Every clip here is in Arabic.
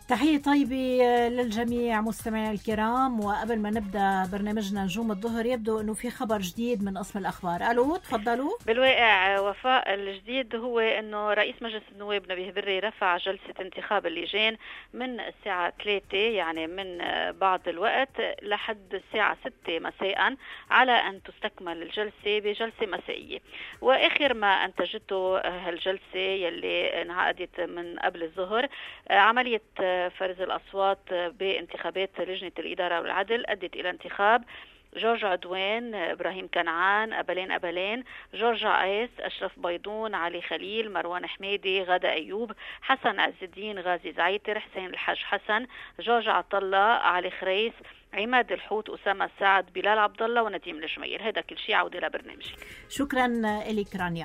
تحية طيبة للجميع مستمعينا الكرام. وقبل ما نبدأ برنامجنا نجوم الظهر يبدو أنه في خبر جديد من قسم الأخبار. ألو تفضلوا. بالواقع وفاء، الجديد هو أنه رئيس مجلس النواب نبيه بري رفع جلسة انتخاب اللجان من الساعة 3 يعني من بعض الوقت لحد الساعة 6 مساء على أن تستكمل الجلسة بجلسة مسائية. وآخر ما أنتجته هالجلسة يلي انعقدت من قبل الظهر عملية فرز الأصوات بانتخابات لجنة الإدارة والعدل أدت إلى انتخاب جورج عدوان، إبراهيم كنعان، أبلين، جورج عيس، أشرف بيضون، علي خليل، مروان حميدي، غادة أيوب، حسن عز الدين، غازي زعيتر، حسين الحاج حسن، جورج عطلة، علي خريس، عماد الحوت، أسامة سعد، بلال عبد الله، ونديم الجميل. هذا كل شيء. عودة لبرنامجك. شكرا لك رانيا.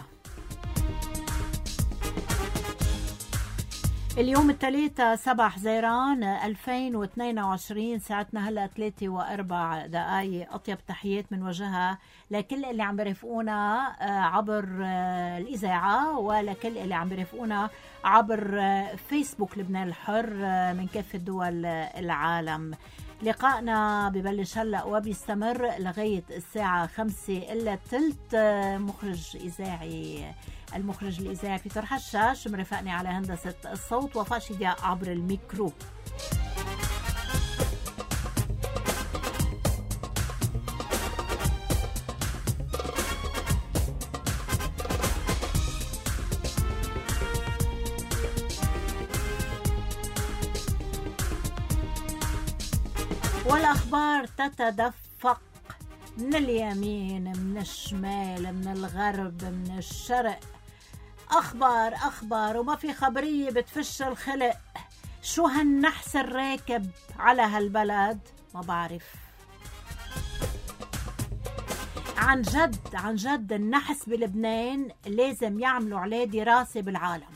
اليوم الثلاثاء 7 حزيران 2022، ساعتنا هلا 3:04. أطيب تحيات من وجهها لكل اللي عم برفقونا عبر الإذاعة ولكل اللي عم برفقونا عبر فيسبوك لبنان الحر من كافة دول العالم. لقائنا ببلش هلأ وبيستمر لغاية الساعة 5:15. المخرج الإذاعي في طرح الشاش، مرافقني على هندسة الصوت وفاء شدياء عبر الميكرو. والأخبار تتدفق من اليمين، من الشمال، من الغرب، من الشرق. أخبار وما في خبرية بتفش الخلق. شو هالنحس الراكب على هالبلد؟ ما بعرف. عن جد النحس بلبنان لازم يعملوا عليه دراسة بالعالم.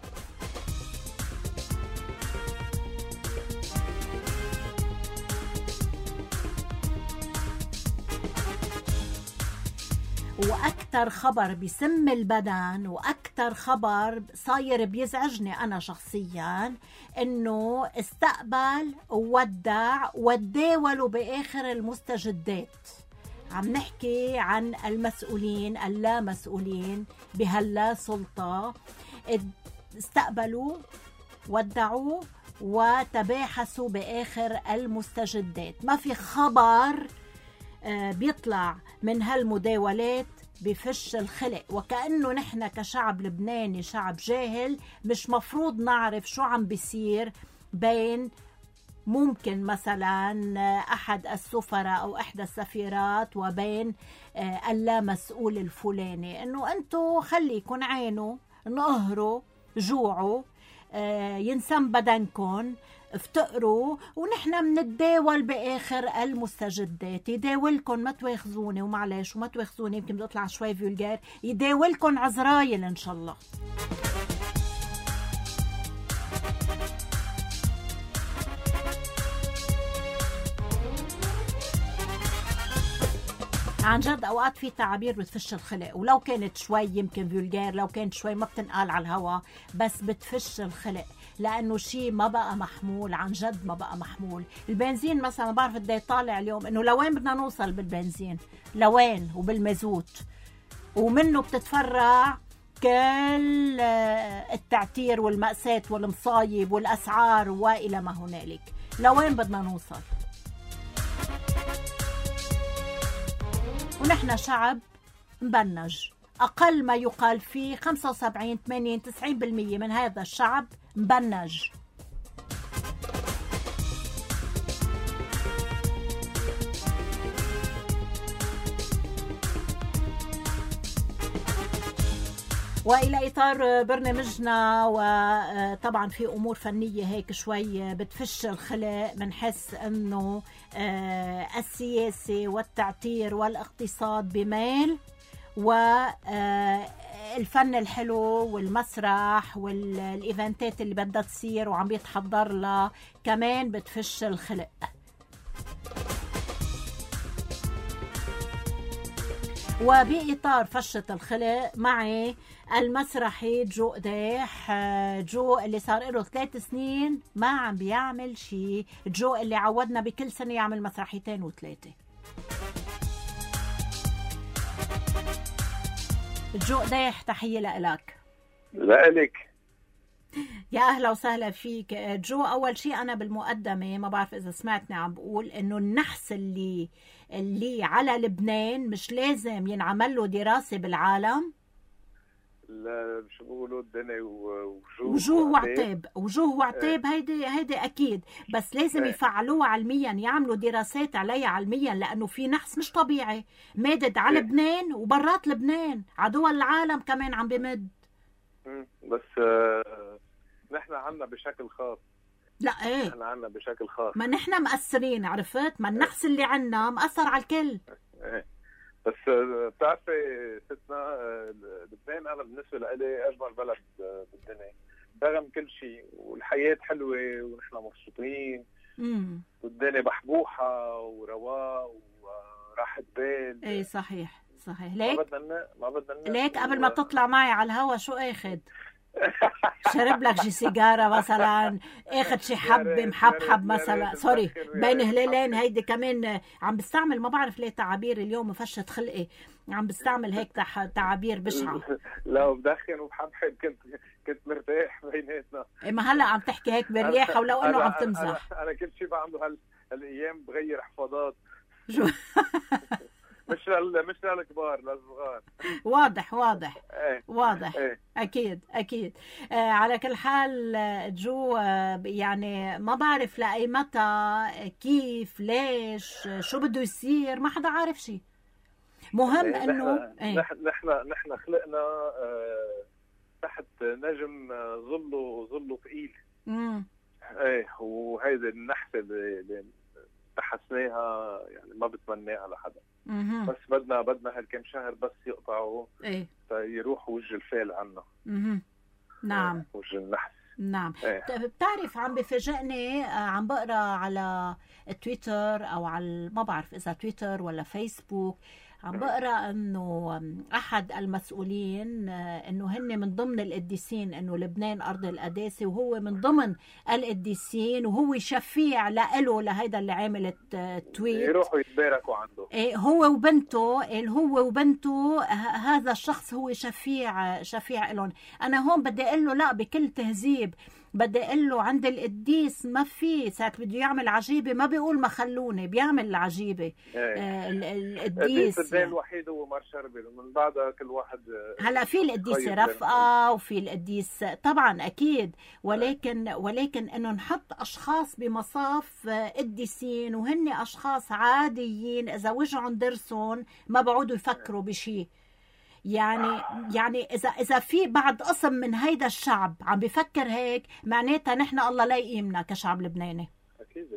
وأكتر خبر بيسم البدن وأكتر خبر صاير بيزعجني أنا شخصياً إنه استقبل وودع وتداولوا بآخر المستجدات. عم نحكي عن المسؤولين اللامسؤولين بهاللا سلطة، استقبلوا ودعوا وتباحثوا بآخر المستجدات. ما في خبر بيطلع من هالمداولات بفش الخلق، وكأنه نحن كشعب لبناني شعب جاهل مش مفروض نعرف شو عم بيصير بين ممكن مثلا أحد السفراء أو إحدى السفيرات وبين اللامسؤول الفلاني. إنه أنتوا خليكن عينوا، نقهروا، جوعوا، ينسم بدنكن، افتقروا، ونحن منتداول باخر المستجدات. يداولكن، ما تواخذوني ومعلش وما تواخذوني يمكن بدي اطلع شوي فيولجار، يداولكن عزرايل ان شاء الله. عن جد اوقات في تعابير بتفش الخلق، ولو كانت شوي يمكن فيولجار، لو كانت شوي ما بتنقال على الهوا، بس بتفش الخلق لانه شيء ما بقى محمول. عن جد ما بقى محمول. البنزين مثلا ما بعرف قد ايه طالع اليوم، انه لوين بدنا نوصل بالبنزين، لوين، وبالمازوت، ومنه بتتفرع كل التعتير والمأساة والمصايب والاسعار والى ما هنالك. لوين بدنا نوصل؟ ونحن شعب مبنج. أقل ما يقال فيه 75 80 90% من هذا الشعب مبنج. وإلى إطار برنامجنا، وطبعا في أمور فنية هيك شوي بتفش الخلق. بنحس أنه السياسة والتعتير والاقتصاد بميل، والفن الحلو والمسرح والإيفنتات اللي بدها تصير وعم بيتحضر لها كمان بتفش الخلق. وبإطار فشة الخلق معي المسرحي جو قديح. جو اللي صار له 3 سنين ما عم بيعمل شيء، جو اللي عودنا بكل سنة يعمل مسرحيتين و3. جو قديح تحية لك. لك يا أهلا وسهلا فيك جو. أول شيء أنا بالمقدمة ما بعرف إذا سمعتني عم بقول إنه النحس اللي على لبنان مش لازم ينعمل له دراسة بالعالم. لا شو بيقولوا الدنيا وجوه وعتاب، وجوه وعتاب، هيدي أكيد، بس لازم يفعلوها علميا، يعملوا دراسات عليها علميا، لأنه في نحس مش طبيعي مادد على لبنان وبرات لبنان، على دول العالم كمان عم بمد. بس نحن عنا بشكل خاص. لا ايه نحن عنا بشكل خاص، ما نحن مأثرين، عرفت؟ ما النحس اللي عنا مأثر على الكل. بس بتعرفي ستنا لبنان انا بالنسبه لي اجمل بلد بالدنيا رغم كل شيء، والحياه حلوه ونحن مبسوطين والدنيا بحبوحه ورواق وراحه بال. ايه صحيح صحيح. ليك ليك قبل ما تطلع معي على الهوا شو اخذ؟ شرب لك شي سيجاره مثلا، اخذ شي حبه محبحب مثلا، سوري بين هلالين. هيدي كمان عم بستعمل، ما بعرف ليه تعابير اليوم مفشت خلقي، عم بستعمل هيك تعابير بشعه. لا بدخن وبحبحب كنت مرتاح بيناتنا. ما هلا عم تحكي هيك برياحه ولو انه عم تمزح. انا كل شيء بعمله هالايام بغير حفاضات. مش للكبار، للصغار. واضح ايه. واضح. ايه. اكيد. على كل حال جو، يعني ما بعرف لاي متى، كيف، ليش، شو بده يصير، ما حدا عارف شيء. مهم انه نحن خلقنا تحت نجم ظله ثقيل. ايه، وهيدي النحسه اللي تحسناها يعني ما بتمناها لحدا. بس بدنا هالكم شهر بس يقطعوا يروح وجه الفال عنا. نعم. وجه النحس. نعم. بتعرف عم بفاجئني، عم بقرا على تويتر او على ما بعرف اذا تويتر ولا فيسبوك، عم بقرا انه احد المسؤولين انه هن من ضمن القديسين، انه لبنان ارض القداسه وهو من ضمن القديسين، وهو شفيع له لهيدا اللي عملت تويت يروحوا يتباركوا عنده. هو وبنته هذا الشخص هو شفيع لهم. انا هون بدي اقول له لا، بكل تهذيب بدي اقول له عند القديس ما في ساعات بده يعمل عجيبه ما بيقول ما خلوني، بيعمل العجيبه. القديس الوحيد هو مار شربي، من بعدها كل واحد. هلا في القديس رفقه وفي القديس طبعا اكيد، ولكن انه نحط اشخاص بمصاف قديسين وهن اشخاص عاديين، اذا وجعهم درسهم ما بعودوا يفكروا بشيء. يعني اذا في بعض قسم من هيدا الشعب عم بيفكر هيك، معناتها نحن الله لا يقيمنا كشعب لبناني. اكيد.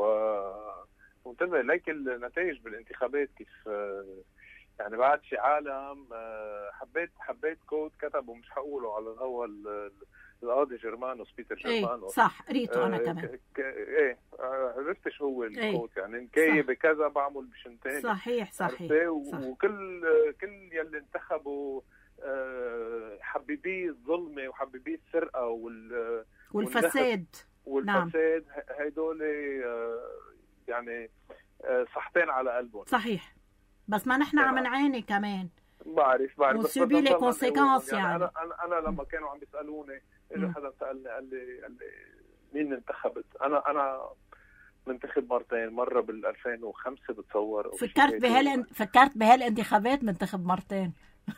وانتبه ليك النتائج بالانتخابات كيف يعني بعد شي عالم حبيت كود كتبه، مش حقوله على الهوا، القاضي جرمانوس، بيتر جرمانوس. صح قريته انا كمان. عرفت شو هو الكود، يعني نكاية بكذا بعمل بشنتين. صحيح. وكل يلي انتخبوا حبيبي الظلمة وحبيبي السرقة والفساد. نعم. هيدول يعني صحتين على قلبهم. صحيح، بس ما نحن عم نعاني كمان. بعرف بس لي كونسيكونس يعني انا لما كانوا عم بيسالوني، اجى حدا سالني قال لي مين انتخبت؟ انا منتخب مرتين، مره بال 2005 بتصور. فكرت بهالانتخابات منتخب مرتين.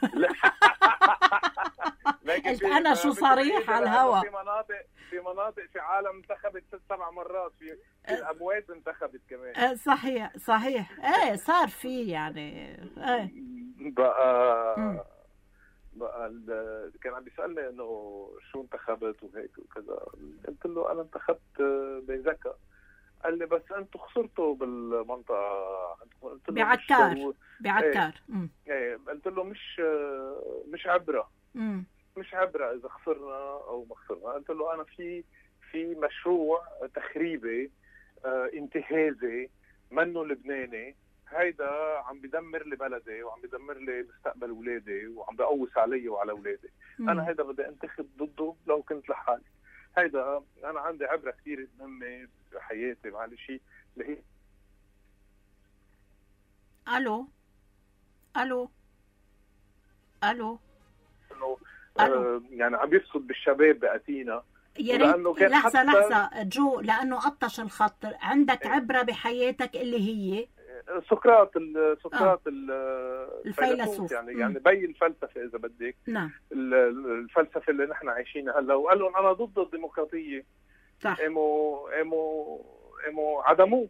قلت انا شو صريح على الهوا. في مناطق في عالم انتخبت 6-7 مرات، في الاموات انتخبت كمان. صحيح. صار في يعني بقى كان عم بيسالني انه شو انتخبت وهيك وكذا، قلت له انا انتخبت بذكاء. قال لي بس انتم خسرتوا بالمنطقه. قلت له بعكار. قلت له مش عبره. مش عبره اذا خسرنا او ما خسرنا. قلت له انا في مشروع تخريبي انتهازي منه لبناني، هيدا عم بدمر لي بلدي وعم بدمر لي مستقبل اولادي وعم بقوس علي وعلى اولادي. انا هيدا بدي انتخب ضده لو كنت لحالي. هيدا انا عندي عبره كثير مهمه بحياتي معلش اللي هي الو الو الو انه يعني عم يفسد بالشباب بأتينا. يا ريت لحظة جو، لأنه قطش الخط. عندك عبرة بحياتك اللي هي سقراط الفيلسوف، يعني بي الفلسفة إذا بدك. نعم. الفلسفة اللي نحن عايشينها هلا، وقال لهم أنا ضد الديمقراطية. صح. قاموا عدموه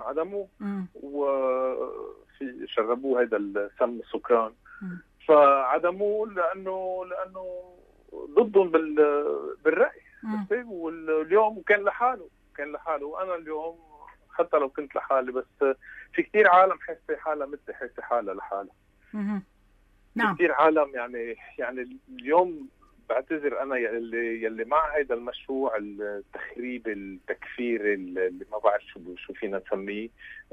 وفي شربوه هذا السم السكران. فعدموه لأنه ضدهم بالرأي. واليوم كان لحاله. أنا اليوم حتى لو كنت لحالي، بس في كتير عالم حاسة حالها مثل حاسة حالها لحالها. نعم. كتير عالم يعني اليوم بعتذر أنا يلي مع هذا المشروع التخريب التكفير اللي ما بعرف شو فينا نسميه.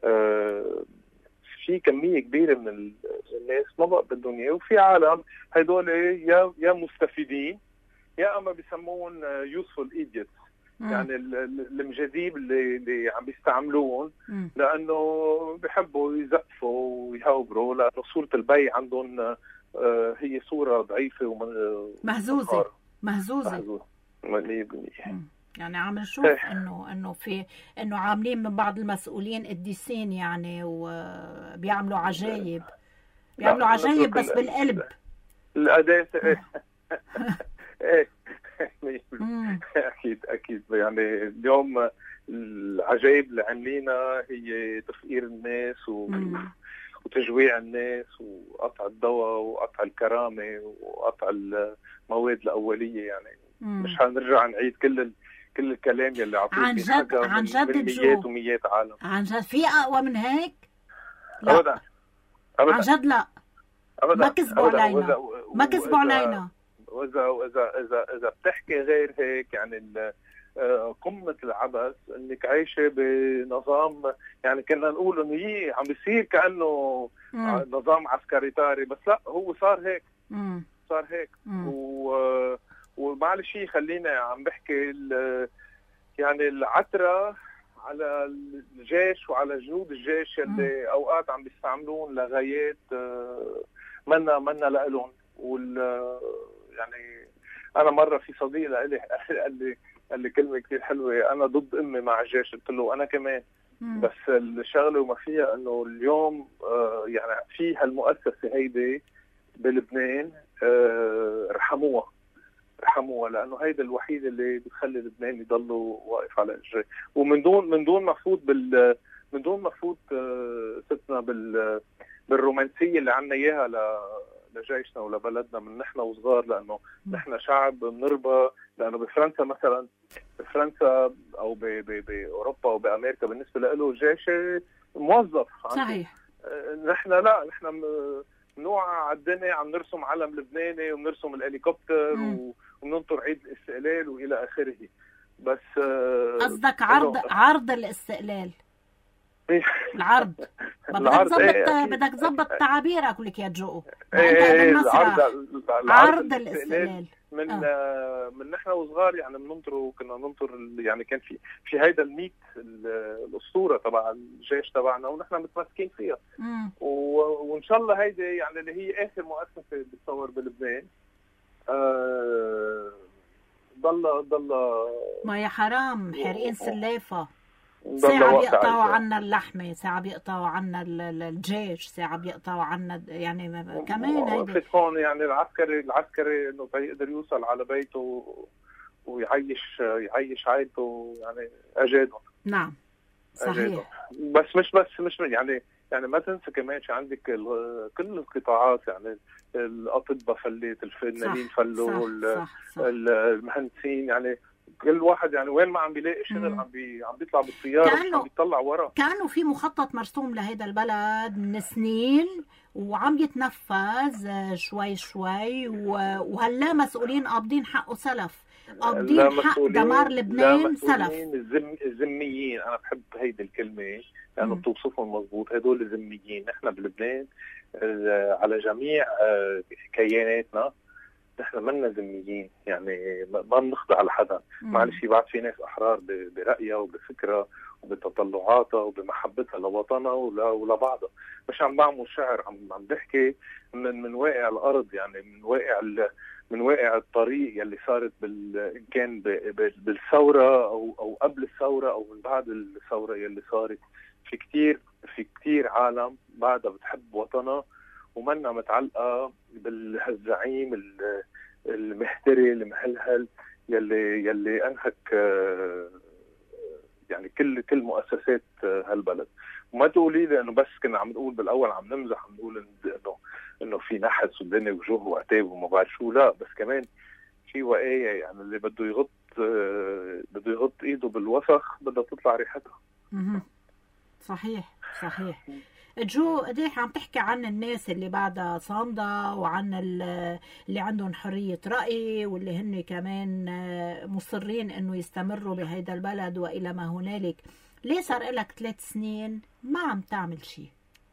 في كمية كبيرة من الناس ما بقى بدهم اياه، وفي عالم هدول يا مستفيدين يا اما بيسمون يوسفول ايديوتس، يعني المجاذيب اللي عم بيستعملوهم لانه بيحبوا يزقفوا ويهوبروا، لانه صورة البي عندهم هي صورة ضعيفة ومهزوزة. 100%. يعني عم نشوف انه عاملين من بعض المسؤولين قديسين يعني، وبيعملوا عجايب. بس بالقلب. الأداة ايه اكيد يعني اليوم العجائب اللي عاملينها هي تفقير الناس وتجويع الناس وقطع الدواء وقطع الكرامة وقطع المواد الأولية. يعني مش هنرجع نعيد كل الكلام يلي عطيته عن جد ميات وميات عالم. عن جد في أقوى من هيك؟ لا. أبدا. عن جد لا. ما كذبوا علينا. وإذا بتحكي غير هيك يعني قمة العبث انك عايشة بنظام، يعني كنا نقول انه عم بيصير كأنه نظام عسكريتاري، بس لا، هو صار هيك. ومعلش خلينا عم بحكي يعني العترة على الجيش وعلى جنود الجيش اللي اوقات عم بيستعملون لغايات منا لهم. يعني انا مره في صديق قال لي كلمه كثير حلوه: انا ضد امي مع الجيش. قلت له انا كمان. بس الشغله وما فيها انه اليوم يعني في هالمؤسسه هيدي بلبنان رحموها لانه هيدا الوحيده اللي بتخلي لبنان يضلوا واقف على اجريه، ومن دون ما فوت ستنا بالرومانسيه اللي عنا اياها لجيشنا ولبلدنا من نحن وصغار، لانه نحن شعب بنربى. لانه بفرنسا مثلا، او باوروبا او بامريكا بالنسبه له الجيش موظف. صحيح. نحن لا، نحن نوع على الدنيا عم نرسم علم لبناني وبنرسم الهليكوبتر وبننطر عيد الاستقلال والى اخره. بس قصدك عرض الاستقلال. العرض. بدك تظبط تعابيرك ولك يا جو. عرض الاستقلال من نحن وصغار يعني كنا ننطر يعني كان في هيدا الميت الاسطوره تبع الجيش تبعنا ونحن متمسكين فيها. وان شاء الله هيدي يعني اللي هي اخر مؤسسه بتصور بلبنان. ضل ما يا حرام حارقين سلافه. ساعة بيقطعوا عنا اللحمة، ساعة بيقطعوا عنا الجيش، ساعة بيقطعوا عنا يعني كمان هيدا. هون يعني العسكري انه يقدر يوصل على بيته ويعيش عائلته يعني اجادهم. نعم صحيح. بس مش يعني ما تنسى كمان شو عندك كل القطاعات، يعني الاطباء فليت، الفنانين فلوا، المهندسين، يعني كل واحد يعني وين ما عم بيلاقي شغل عم بيطلع بالطياره، عم بيطلع ورا. كانه في مخطط مرسوم لهذا البلد من سنين وعم يتنفذ شوي وهلا مسؤولين قابضين حقه سلف، قابضين حق دمار لبنان سلف. الذميين، انا بحب هيدي الكلمه، يعني بتوصفهم مضبوط، هدول ذميين. نحن بلبنان على جميع كياناتنا نحن منا ذميين، يعني ما بنخضع لحدا. معلش بعد في ناس احرار برأيها وبفكرها وبتطلعاتها وبمحبتها لوطنها ولبعضها. مش عم بعمل شعر، عم بحكي من واقع الارض، يعني من واقع الطريق يلي صارت إن كان بالثوره او قبل الثوره او من بعد الثوره يلي صارت. في كتير عالم بعدها بتحب وطنها ومنا متعلقه بالزعيم المهتري المهلهل يلي انهك يعني كل مؤسسات هالبلد. وما تقولي لي انه بس كنا عم نقول بالاول عم نمزح، عم نقول انه في نحس والدنيا وجوه وعتاب وما بعرف شو. لا، بس كمان في وقايه، يعني اللي بده يغط ايده بالوسخ بدها تطلع ريحتها. صحيح. جو، قديش عم تحكي عن الناس اللي بعدها صامدة وعن اللي عندهم حرية رأي واللي هن كمان مصرين انه يستمروا بهيدا البلد والى ما هنالك. ليه صار لك 3 سنين ما عم تعمل شيء؟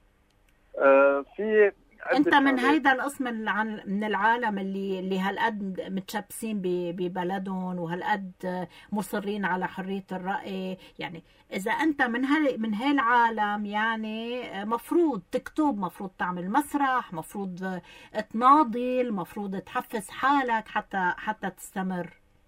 انت من هيدا القسم من العالم اللي هالقد متشبسين ببلدهم وهالقد مصرين على حرية الرأي. يعني اذا انت من هالعالم، يعني مفروض تكتب، مفروض تعمل مسرح، مفروض تناضل، مفروض تحفز حالك حتى تستمر.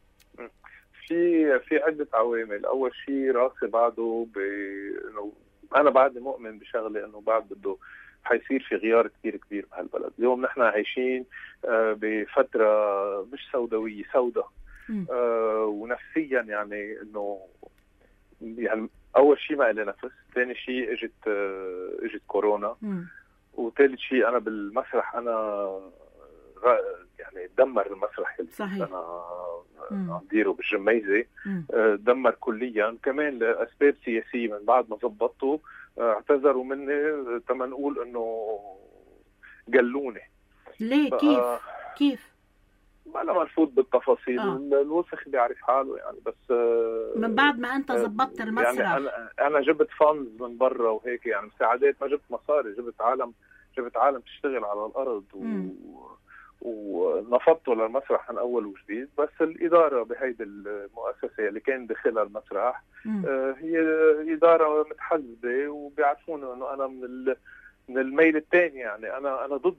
في عدة عوامل. اول شيء راسي بعده انه انا بعدني مؤمن بشغله، انه بعد بده حيصير في غيار كتير كبير بهالبلد. اليوم نحن عايشين بفترة مش سوداوية، سوداء ونفسيا. يعني انه يعني اول شيء ما إلي نفس، ثاني شيء اجت كورونا، وثالث شيء انا بالمسرح انا يعني دمر المسرح اللي انا عم ديره بالجميزة، دمر كليا. كمان لاسباب سياسية من بعد ما زبطته اعتذروا مني، تما نقول انه قلوني. ليه؟ كيف؟ ما انا مرفوض بالتفاصيل. الوسخ بيعرف حاله يعني. بس من بعد ما انت زبطت المسرح، يعني انا جبت فانز من برا وهيك، يعني مساعدات، ما جبت مصاري، جبت عالم تشتغل على الارض ونفضته للمسرح من اول وجديد. بس الاداره بهيدي المؤسسه اللي كان داخلها المسرح هي اداره متحزبه، وبيعرفون انه انا من الميل الثاني. يعني انا ضد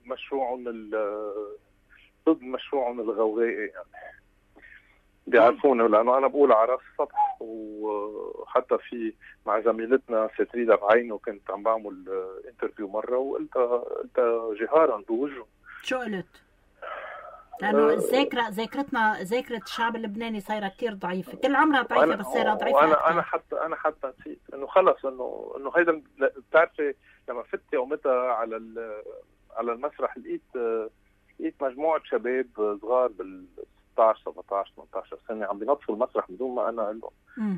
مشروعهم الغوغائي، يعني بيعرفونه، لانه انا بقول على راس السطح. وحتى في مع زميلتنا ستريدا بعينه كنت عم بعمل انترفيو مره وقلت جهارا بوجهه. شو قلت؟ لانه ذاكره الشعب اللبناني صايره كثير ضعيفه، كل عمرها ضعيفه، بس صايره ضعيفه. انا حتى نسيت انه خلص انه هيدا. بتعرفي لما فت يومتها على المسرح لقيت مجموعه شباب صغار بال 16 17 18 سنه عم بينطفوا المسرح بدون ما انا اقول لهم.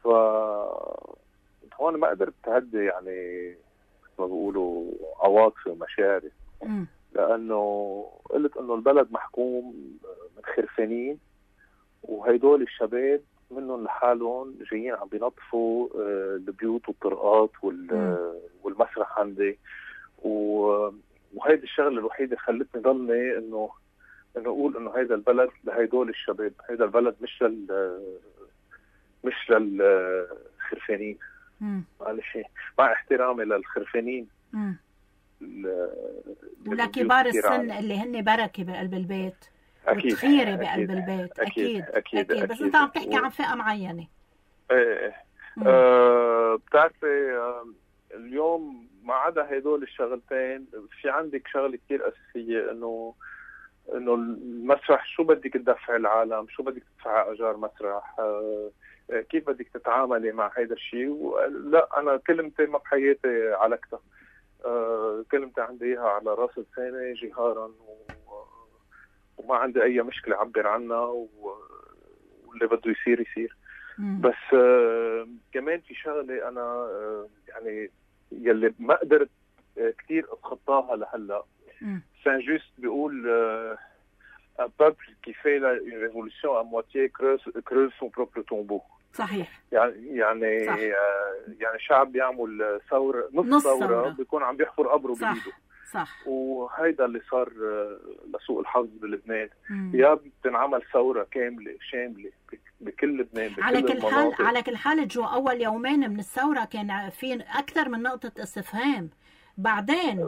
هون ما قدرت تهدي، يعني ما بيقولوا، عواطفي ومشاعري، لانه قلت انه البلد محكوم من خرفانين، وهيدول الشباب منهم لحالهم جايين عم بينظفوا البيوت والطرقات والمسرح عندي. وهيدي الشغله الوحيده خلتني ضلني انه اقول انه هيدا البلد لهيدول الشباب، هيدا البلد مش للخرفانين. معلش، مع احترامي للخرفانين لكبار السن اللي هن بركه بقلب البيت وتخيره بقلب البيت. أكيد. بس انت عم تحكي عن فئه معينه. بتعرفي اليوم ما عدا هدول الشغلتين، في عندك شغله كثير اساسيه، انه المسرح شو بدك تدفع العالم، شو بدك تدفع اجار مسرح، كيف بدك تتعاملي مع هيدا الشيء. لا، انا كلمتي ما بحياتي علقتها، كلمتي عندي اياها على راس لساني جهارا، وما عندي اي مشكله اعبر عنها، واللي بده يصير. بس كمان في شغله انا يعني يلي ما قدرت كثير اتخطاها لهلا. سان جوست بيقول un peuple qui fait une révolution à moitié creuse son propre tombeau. صحيح. يعني صح. يعني شعب بيعمل ثورة، نص ثورة بيكون عم بيحفر قبره بإيده. صح. وهيدا اللي صار لسوء الحظ بلبنان. يا بتنعمل ثورة كاملة شاملة بكل لبنان بكل المناطق. على كل حال جو أول يومين من الثورة كان في أكثر من نقطة استفهام. بعدين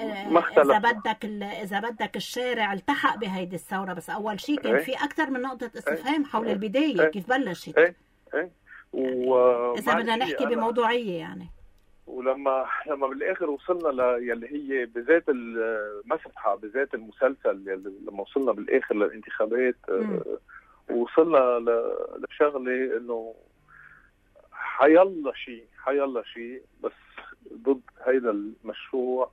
إذا بدك الشارع التحق بهيدي الثورة، بس أول شيء كان في أكثر من نقطة استفهام حول البداية كيف بلشت. إذا بدنا نحكي بموضوعية يعني. ولما بالاخر وصلنا يلي هي بذات المسرحه بذات المسلسل، لما وصلنا بالاخر للانتخابات وصلنا لشغله انه حيلا شيء بس ضد هيدا المشروع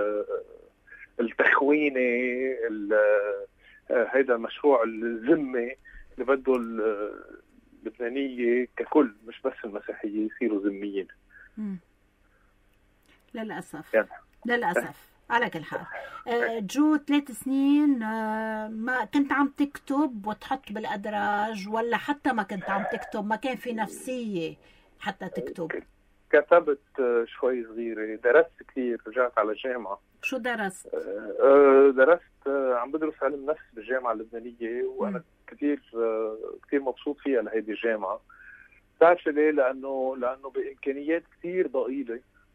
التخويني، هيدا المشروع الذمي اللي بده اللبنانيه ككل، مش بس المسيحيه يصيروا ذميين. للأسف للأسف. على كل حال جو 3 سنين ما كنت عم تكتب وتحط بالأدراج، ولا حتى ما كنت عم تكتب ما كان في نفسية حتى تكتب؟ كتبت شوي صغيرة، درست كثير، رجعت على الجامعة. شو درست؟ درست عم بدرس علم نفس بالجامعة اللبنانية، وأنا كثير مبسوط فيها لهيدي الجامعة. بتعرف ليه؟ لأنه بإمكانيات كثير ضئيلة،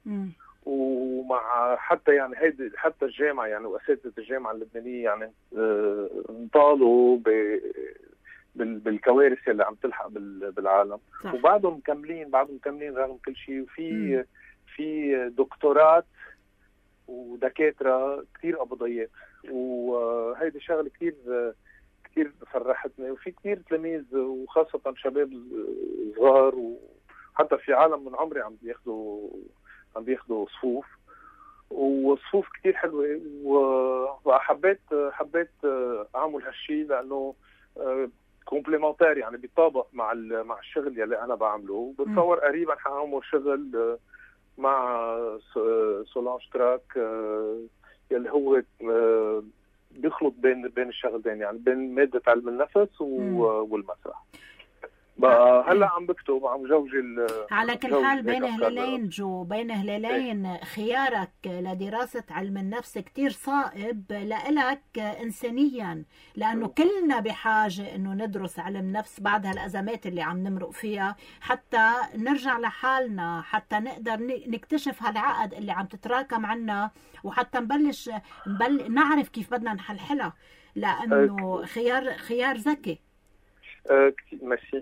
ومع حتى حتى الجامعة يعني وأساتذة الجامعة اللبنانية يعني انطالوا بالكوارث اللي عم تلحق بالعالم. صح. وبعدهم مكملين رغم كل شيء. وفي دكتورات ودكاترة كثير قبضيات، وهيدي شغله كثير فرحتني. وفي كثير تلاميذ وخاصة شباب صغار، وحتى في عالم من عمري عم بياخدوا صفوف، وصفوف كتير حلوة. وحبيت أعمل هالشي لأنه كومبليمنتير، يعني بيطابق مع الشغل يلي أنا بعمله. بتصور قريبا حأعمل شغل مع سولانج تراك يلي هو بيخلط بين الشغلتين، يعني بين مادة علم النفس والمسرح. بقى هلا عم بكتب، عم جوجل. على كل حال بين هلالين خيارك لدراسة علم النفس كتير صائب لإلك إنسانيا، لأنه كلنا بحاجة إنه ندرس علم نفس بعد هالأزمات اللي عم نمرق فيها، حتى نرجع لحالنا، حتى نقدر نكتشف هالعقد اللي عم تتراكم عنا، وحتى نبلش نعرف كيف بدنا نحلحلها، لأنه خيار ذكي. ماشي.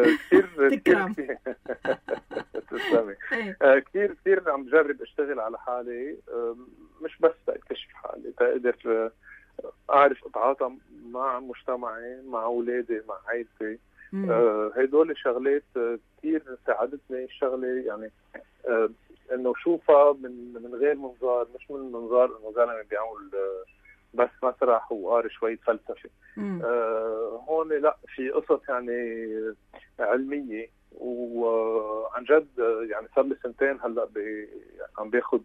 كثير عم بجرب اشتغل على حالي، مش بس اكتشف حالي، تقدر اعرف اتعاطى مع مجتمعي، مع اولادي، مع عائلتي. هدول شغلات كثير ساعدتني الشغله، يعني انه شوفها من غير منظار، مش من منظار انه زلمه بيعمل بس مسرح وقاري شوية فلسفة. هون لا، في قصص يعني علمية، وعن جد يعني صار لي 2 سنين هلا عم باخد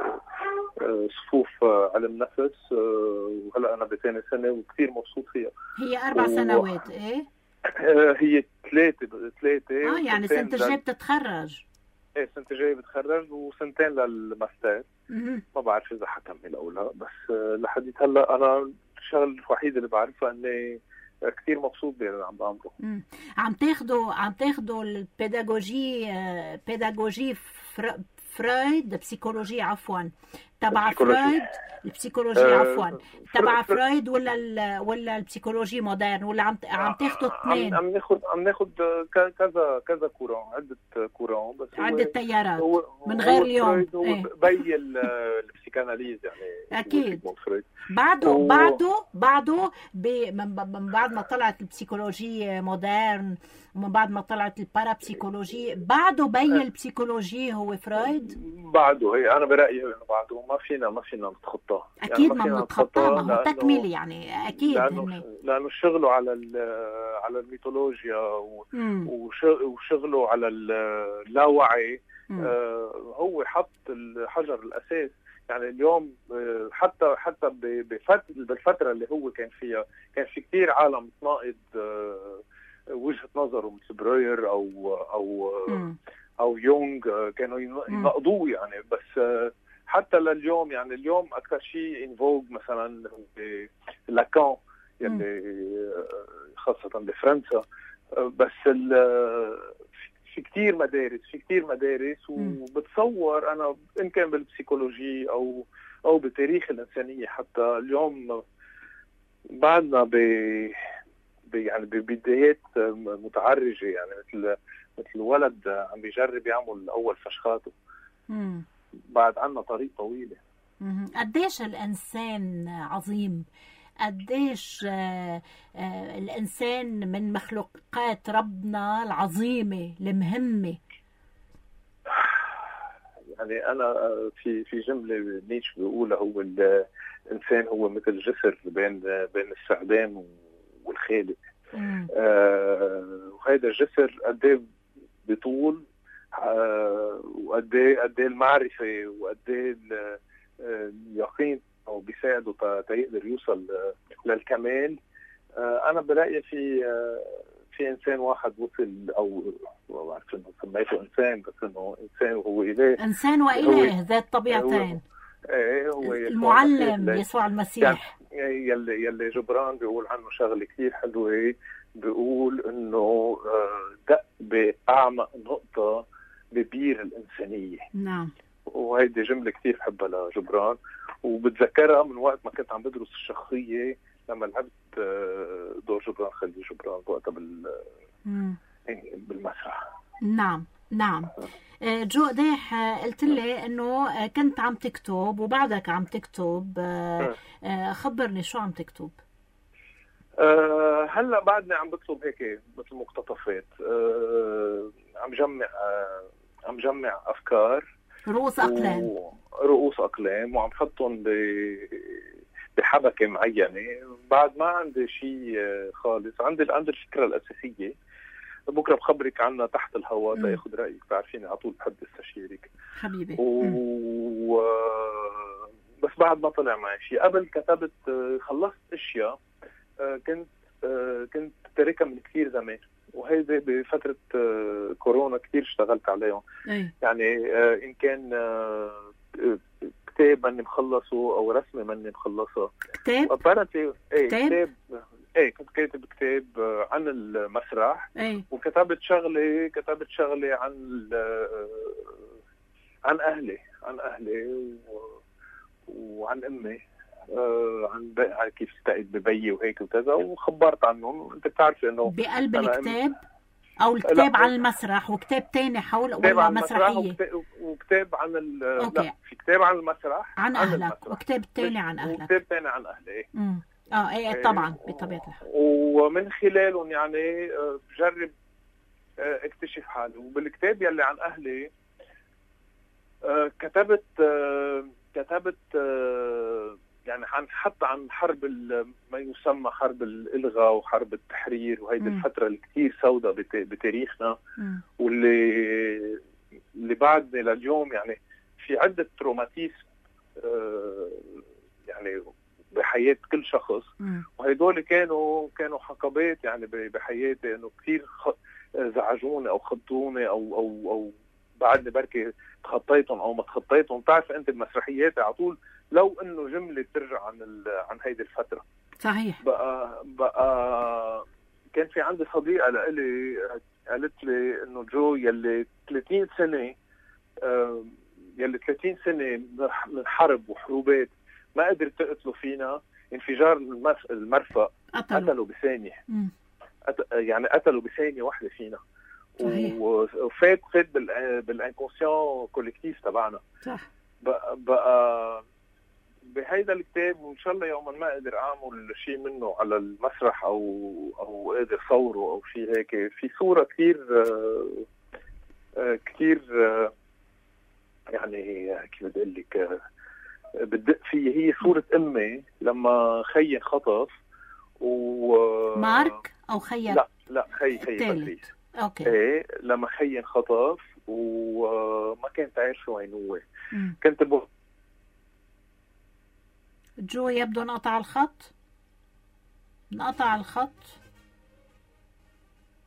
صفوف علم نفس، وهلا انا بثاني سنة وكثير مبسوط فيها. هي 4 سنوات ايه؟ هي 3 يعني السنة الجاية بتتخرج. ايه السنة الجاية بتخرج، و2 سنين للماستر. ما بعرف اذا حكمل او لا، بس لحد هلا انا الشغله الوحيده اللي بعرفها اني كثير مبسوط باللي عم بعمله. عم تاخذوا البيداغوجي فرويد، بسيكولوجي عفوا تبع فرويد، البسيكولوجي عفوا تبع فرويد، ولا البسيكولوجي مودرن، ولا عم تاخذوا 2؟ عم ناخذ كذا كورون، عده كورون، بس عده تيارات من غير اليوم. بي البسيكاناليز يعني اكيد. بعده من بعد ما طلعت البسيكولوجي مودرن، ومن بعد ما طلعت البارابسيكولوجي، بعده بي البسيكولوجي هو فرويد. بعده هي انا برايي انه بعده ما فينا نتخطاه. اكيد يعني ما بنتخطاه، ما هو تكمله يعني اكيد. لانه شغله على الميثولوجيا وشغله على اللاوعي. هو حط الحجر الاساس. يعني اليوم حتى بالفتره اللي هو كان فيها، كان في كثير عالم تناقض وجهة نظره مثل بروير او يونغ كانوا ينقضوه يعني. بس حتى لليوم يعني اليوم اكثر شيء انفوغ مثلا لاكان يلي خاصة بفرنسا. بس في كتير مدارس وبتصور انا ان كان بالبسيكولوجي او بتاريخ الانسانيه حتى اليوم بعدنا يعني ببدايات متعرجه يعني مثل ولد عم بيجرب يعمل اول فشخاته. بعد عنا طريق طويله. قديش الانسان عظيم، قديش الإنسان من مخلوقات ربنا العظيمة المهمة. يعني أنا في جملة نيتشه بيقولها، هو الإنسان هو مثل جسر بين السعدان والخالق. وهذا الجسر قد بطول وقد المعرفة وقد اليقين أو بيساعده تيقدر يوصل للكمال. أنا برأيي في إنسان واحد وصل، أو ما بعرف إنه سميته إنسان، بس إنه إنسان وهو إله. إنسان وإله ذات طبيعتين. هو المعلم يسوع المسيح. يعني يلي جبران بيقول عنه شغلة كتير حلوة، بيقول إنه دق بأعمق نقطة ببير الإنسانية. نعم. وهيدي جملة كتير بحبها لجبران، وبتذكرها من وقت ما كنت عم بدرس الشخصية لما لعبت دور جبران خليل جبران وقتها بالمسرح. نعم. جو قديح قلت لي انه كنت عم تكتب وبعدك عم تكتب، خبرني شو عم تكتب؟ هلا بعدني عم بكتب هيك مثل مقتطفات، عم جمع افكار، رؤوس اقلام وعم حطهم بحبكه معينه. بعد ما عندي شيء خالص، عندي الفكره الاساسيه، بكره بخبرك عنها تحت الهواء تاخذ رايك. بتعرفيني على طول بحب استشيرك حبيبي. بس بعد ما طلع معي شيء قبل كتبت، خلصت اشياء كنت تاركها من كثير زمان، وهيدي بفترة كورونا كثير اشتغلت عليهم. يعني إن كان كتاب ماني مخلصه أو رسمة ماني مخلصها. كتاب؟ كتاب. كنت كاتب كتاب عن المسرح. وكتبت شغلة عن أهلي وعن أمي، عن كيف استقيت ببيي وهيك وكذا، وخبرت عنهم. انت بتعرف انه بقلب الكتاب او الكتاب عن المسرح، وكتاب تاني حول ولا مسرحيه، وكتاب عن لا، في كتاب عن المسرح عن اهلك، وكتاب تاني عن اهلك، وكتاب تاني عن اهلي. طبعا بطبيعه الحال. ومن خلالهم يعني بجرب اكتشف حالي. وبالكتاب يلي عن اهلي كتبت يعني حتى عن حرب ما يسمى حرب الإلغاء وحرب التحرير، وهيدي الفترة الكتير سوداء بتاريخنا، واللي بعدني لليوم يعني في عدة تروماتيزم يعني بحياة كل شخص. وهيدول كانوا حقبات يعني بحياتي انه كثير زعجوني او خضوني او بعدني بركي تخطيتهم او ما تخطيتهم. بتعرف انت بمسرحياتي على طول لو انه جمله ترجع عن هيدي الفتره. صحيح. بقى كان في عندي صديقه لإلي قالت لي انه جو يلي 30 سنه من حرب وحروبات ما قدرت تقتلوا فينا، انفجار المرفأ قتلوا بثانيه. يعني قتلوا بثانيه واحده فينا. وفات بالانكونسيون كولكتيف تبعنا. صح. بقى بهيدا الكتاب، وان شاء الله يوما ما اقدر اعمل شيء منه على المسرح او اقدر صوره او شيء هيك. في صوره كثير يعني كيف بدي اقول لك بتدق فيه، هي صوره امي لما خي انخطف مارك او خي؟ لا خي باتريس. اوكي. لما خي انخطف وما كانت عارفه وين هو. كنت جو يبدو انقطع الخط.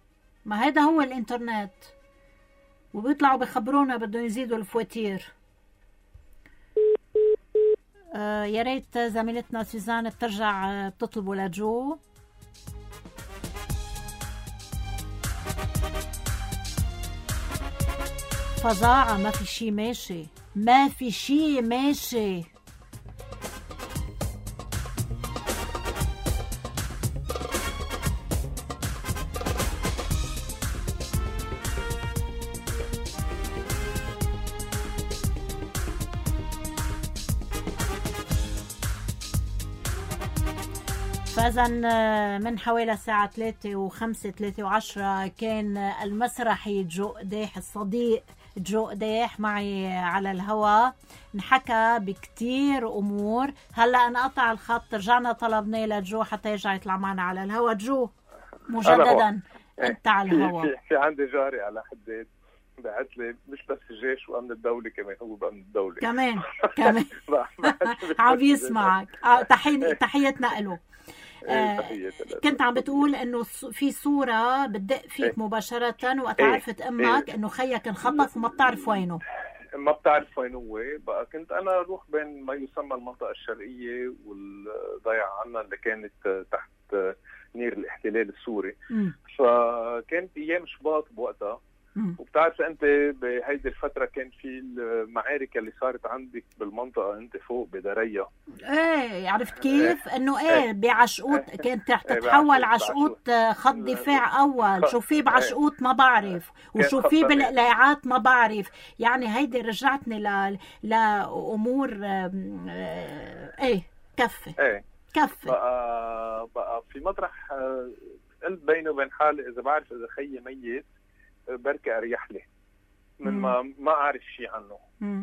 ما هذا هو الانترنت، وبيطلعوا بخبرونا بدهم يزيدوا الفواتير. يا ريت زميلتنا سوزان بترجع بتطلبوا لجو. فظاعة، ما في شي ماشي، ما في شي ماشي. فإذا من حوالي الساعة 3:05 3:10 كان المسرحي جو قديح الصديق جو قديح معي على الهواء، نحكى بكتير أمور. هلأ انقطع الخط، رجعنا طلبناه لجو حتى يرجع يطلع معنا على الهواء. جو مجددا انت على الهواء. في عندي جاري على حداد بعت لي مش بس الجيش وامن الدوله، كمان هو بامن الدوله كمان عم يسمعك. تحياتنا له. كنت عم بتقول انه في صورة بتدق فيك مباشرة وقت عرفت امك انه خيك انخطف وما بتعرف وينه. ما بتعرف وين هو بقى. كنت انا اروح بين ما يسمى المنطقة الشرقية والضيعة عنا اللي كانت تحت نير الاحتلال السوري. فكانت ايام شباط بوقتها. وبتعرف انت بهيدي الفتره كان في المعارك اللي صارت عندك بالمنطقه انت فوق بدريا. ايه عرفت كيف؟ انه بعشقوط كانت تتحول عشقوط خط دفاع اول، شو في بعشقوط ما بعرف، وشو في بالقلاعات ما بعرف. يعني هيدي رجعتني لامور كفي بقى في مطرح. قلت بيني وبين حالي اذا بعرف اذا خيي ميت بركي اريح لي من ما اعرف شيء عنه.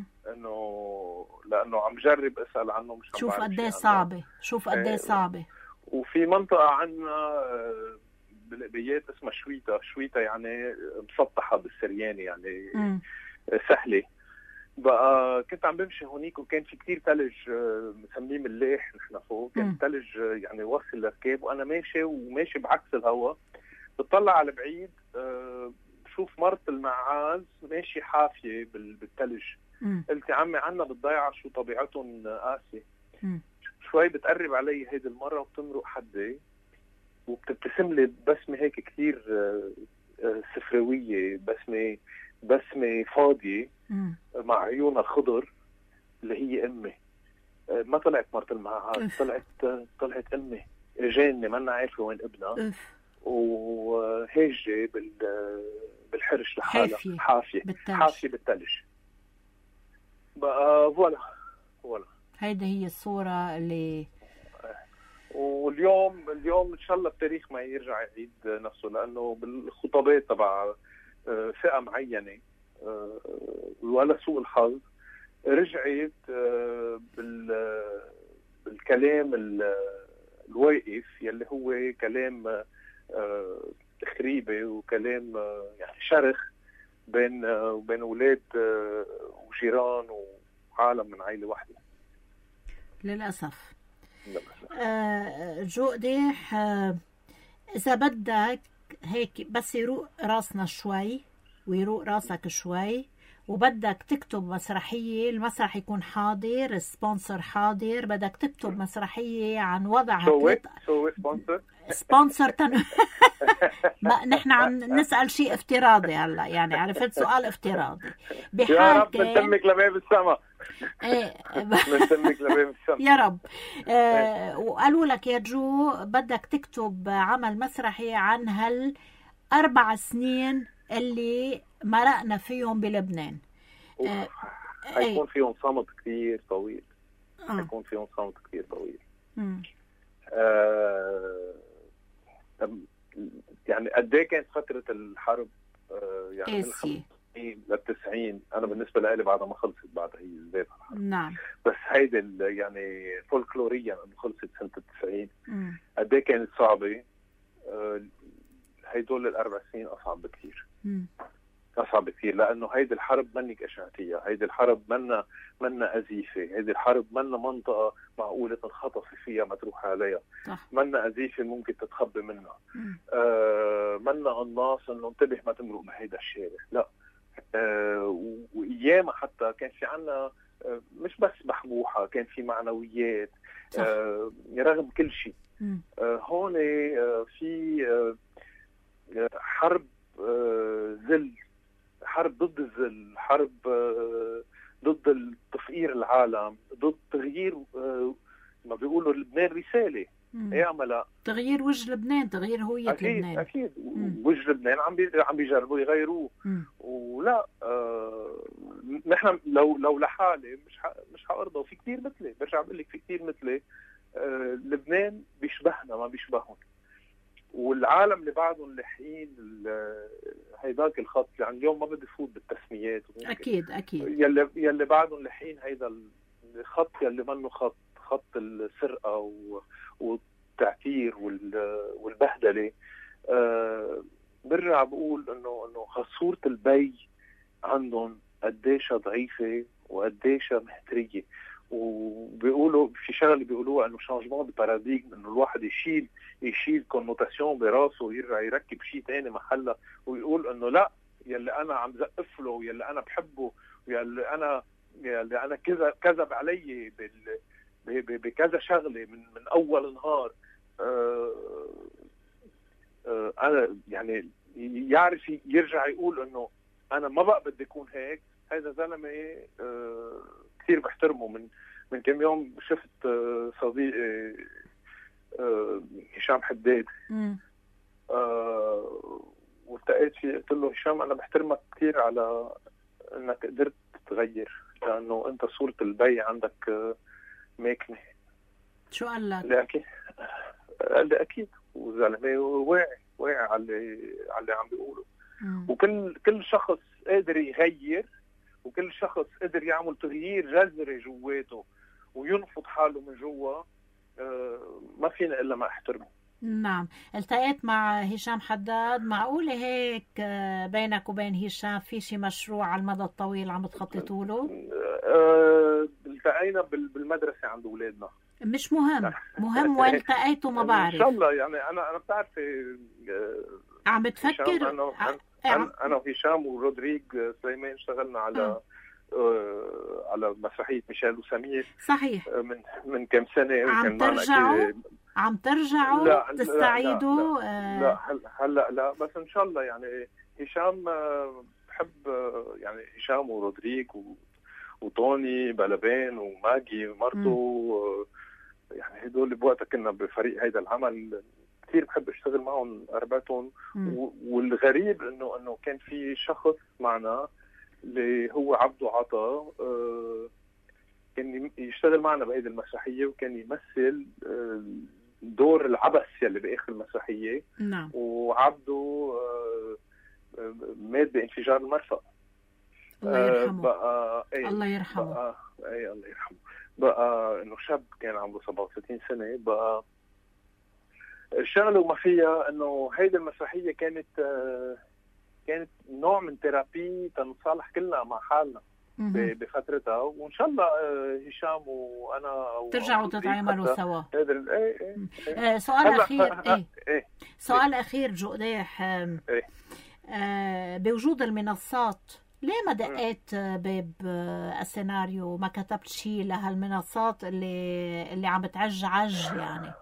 لانه عم جرب اسال عنه مش عم شوف قد ايه صعبه، شوف قد ايه صعبه. وفي منطقه عندنا بالقبيات اسمها شويته يعني مسطحه بالسرياني يعني سهله. بقى كنت عم بمشي هونيك وكان في كتير ثلج مسميه ملاح نحن فوق. كان ثلج يعني واصل للركاب، وانا ماشي بعكس الهواء بتطلع على بعيد شوف مرت المعاز ماشي حافية بالثلج. قلت يا عمي عنا بالضيعة شو طبيعتهم قاسية. شوي بتقرب علي هيدي المرة وبتمرق حدي وبتبتسم لي بسمة هيك كتير سفروية، بسمة فاضية مع عيونها الخضر اللي هي أمي. ما طلعت مرت المعاز، طلعت أمي جاني ما أنا عارفة وين ابنها، وهيجة بالحرش لحالها حافية بالثلج. بقى فوالا هيدا هي الصورة اللي واليوم ان شاء الله التاريخ ما يرجع يعيد نفسه، لانه بالخطابات تبع فئة معينة ولا سوء الحظ رجعت بالكلام الواقف يلي هو كلام تخريبي وكلام يعني شرخ بين اولاد وجيران وعالم من عائله واحده للاسف. جو قديح اذا بدك هيك بس يروق راسنا شوي ويروق راسك شوي، وبدك تكتب مسرحية، المسرح يكون حاضر، السبونسر حاضر، بدك تكتب مسرحية عن وضعها سبونسر نحن عم نسأل شيء افتراضي هلا، يعني عرفت سؤال افتراضي. بحال يا رب نسمك لباب السما. نسمك لباب السما يا رب. وقالوا لك يا جو بدك تكتب عمل مسرحي عن 4 سنين اللي مرقنا فيهم بلبنان. هيكون فيهم صمت كتير طويل. هيكون فيهم صمت كتير طويل. يعني قد ايه كانت فترة الحرب؟ يعني من 50 لل90. انا بالنسبة لي بعدها ما خلصت، بعدها هي زادت الحرب. نعم. بس هيدي يعني فولكلوريا انه خلصت سنة 90. قد ايه كانت صعبة. هيدول ال4 سنين اصعب بكثير. أصعب كثير، لأنه هيدي الحرب منك أشعتيها، هيدي الحرب منا أزيفة، هيدي الحرب منا منطقة معقولة تنخطفي فيها ما تروح عليها، منا أزيفة ممكن تتخبي منها، منا قناص إنه انتبه ما تمرق بهيدا الشارع، لا. وأيام حتى كان في عنا مش بس بحبوحة، كان في معنويات رغم كل شيء. هون في حرب ذل، حرب ضد الذل، حرب ضد تفقير العالم، ضد تغيير ما بيقولوا لبنان رسالة يعملها، تغيير وجه لبنان، تغيير هوية لبنان. أكيد وجه لبنان عم بيجربوا يغيروه. ولا نحن لو لحالي مش حأرضى، وفي كتير مثلي، برجع بقول لك في كتير مثلي. لبنان بيشبهنا ما بيشبههم، والعالم اللي بعدهم لحين هيداك الخط، يعني اليوم ما بدي فوت بالتسميات اكيد يلي بعدهم لحين هيدا الخط يلي منه خط السرقه والتعتير والبهدله. برجع بقول انه صورة البي عندهم قديش ضعيفه وقديش مهتريه، وبيقولوا في شغله بيقولوها انه شانجمون دو باراديغم، انه الواحد يشيل كونوتاسيون براسه ويرجع يركب شيء ثاني محلها، ويقول انه لا، يلي انا عم زقف له ويلي انا بحبه ويلي انا كذب علي بكذا شغله من اول نهار، انا يعني يعرف يرجع يقول انه انا ما بقى بدي اكون هيك. هذا زلمه كثير بحترمه. من كم يوم شفت صديقي هشام حداد، والتقيت فيه، قلت له هشام انا بحترمك كثير على انك قدرت تغير، لانه انت صورة البي عندك ماكنه. شو قال لك؟ قال لي اكيد، وزلمه واعي على اللي عم بيقوله. وكل شخص قادر يغير، وكل شخص قدر يعمل تغيير جذري جواته وينفض حاله من جوا، ما فينا الا ما احترمه. نعم. التقيت مع هشام حداد، معقولة هيك بينك وبين هشام في شي مشروع على المدى الطويل عم تخططوا له؟ التقينا بالمدرسة عند أولادنا. مش مهم وين التقيتوا ما بعرف. إن شاء الله، يعني أنا بتعرفي عم بتفكر أنا وهشام ورودريغ سليمان اشتغلنا على مسرحية ميشيل وسمير. صحيح. من كم سنة. عم ترجعوا تستعيدوا؟ لا هلا لا، بس ان شاء الله. يعني هشام بحب، يعني هشام ورودريغ وطوني بلبان وماجي ومرته، يعني هدول بوقتها كنا بفريق هيدا العمل، كثير بحب اشتغل معهم اربعتهم. والغريب انه كان في شخص معنا اللي هو عبدو عطا، كان يشتغل معنا بهيدي المسرحية، وكان يمثل دور العبس يلي بآخر المسرحية. نعم. وعبده مات بانفجار المرفأ. الله يرحمه. بقى الله يرحمه. الله يرحمه. بقى انه شاب كان عمره 67 سنة. بقى الشغله وما فيها انه هيدي المسرحية كانت نوع من ثيرابي تنصالح كلنا مع حالنا بفترتها، وان شاء الله هشام وانا ترجعوا تتعاملوا سوا. سؤال هلا اخير. سؤال اخير جو قديح. بوجود المنصات، ليه ما دقيت باب السيناريو، ما كتبت شيء لهالمنصات اللي عم بتعج يعني؟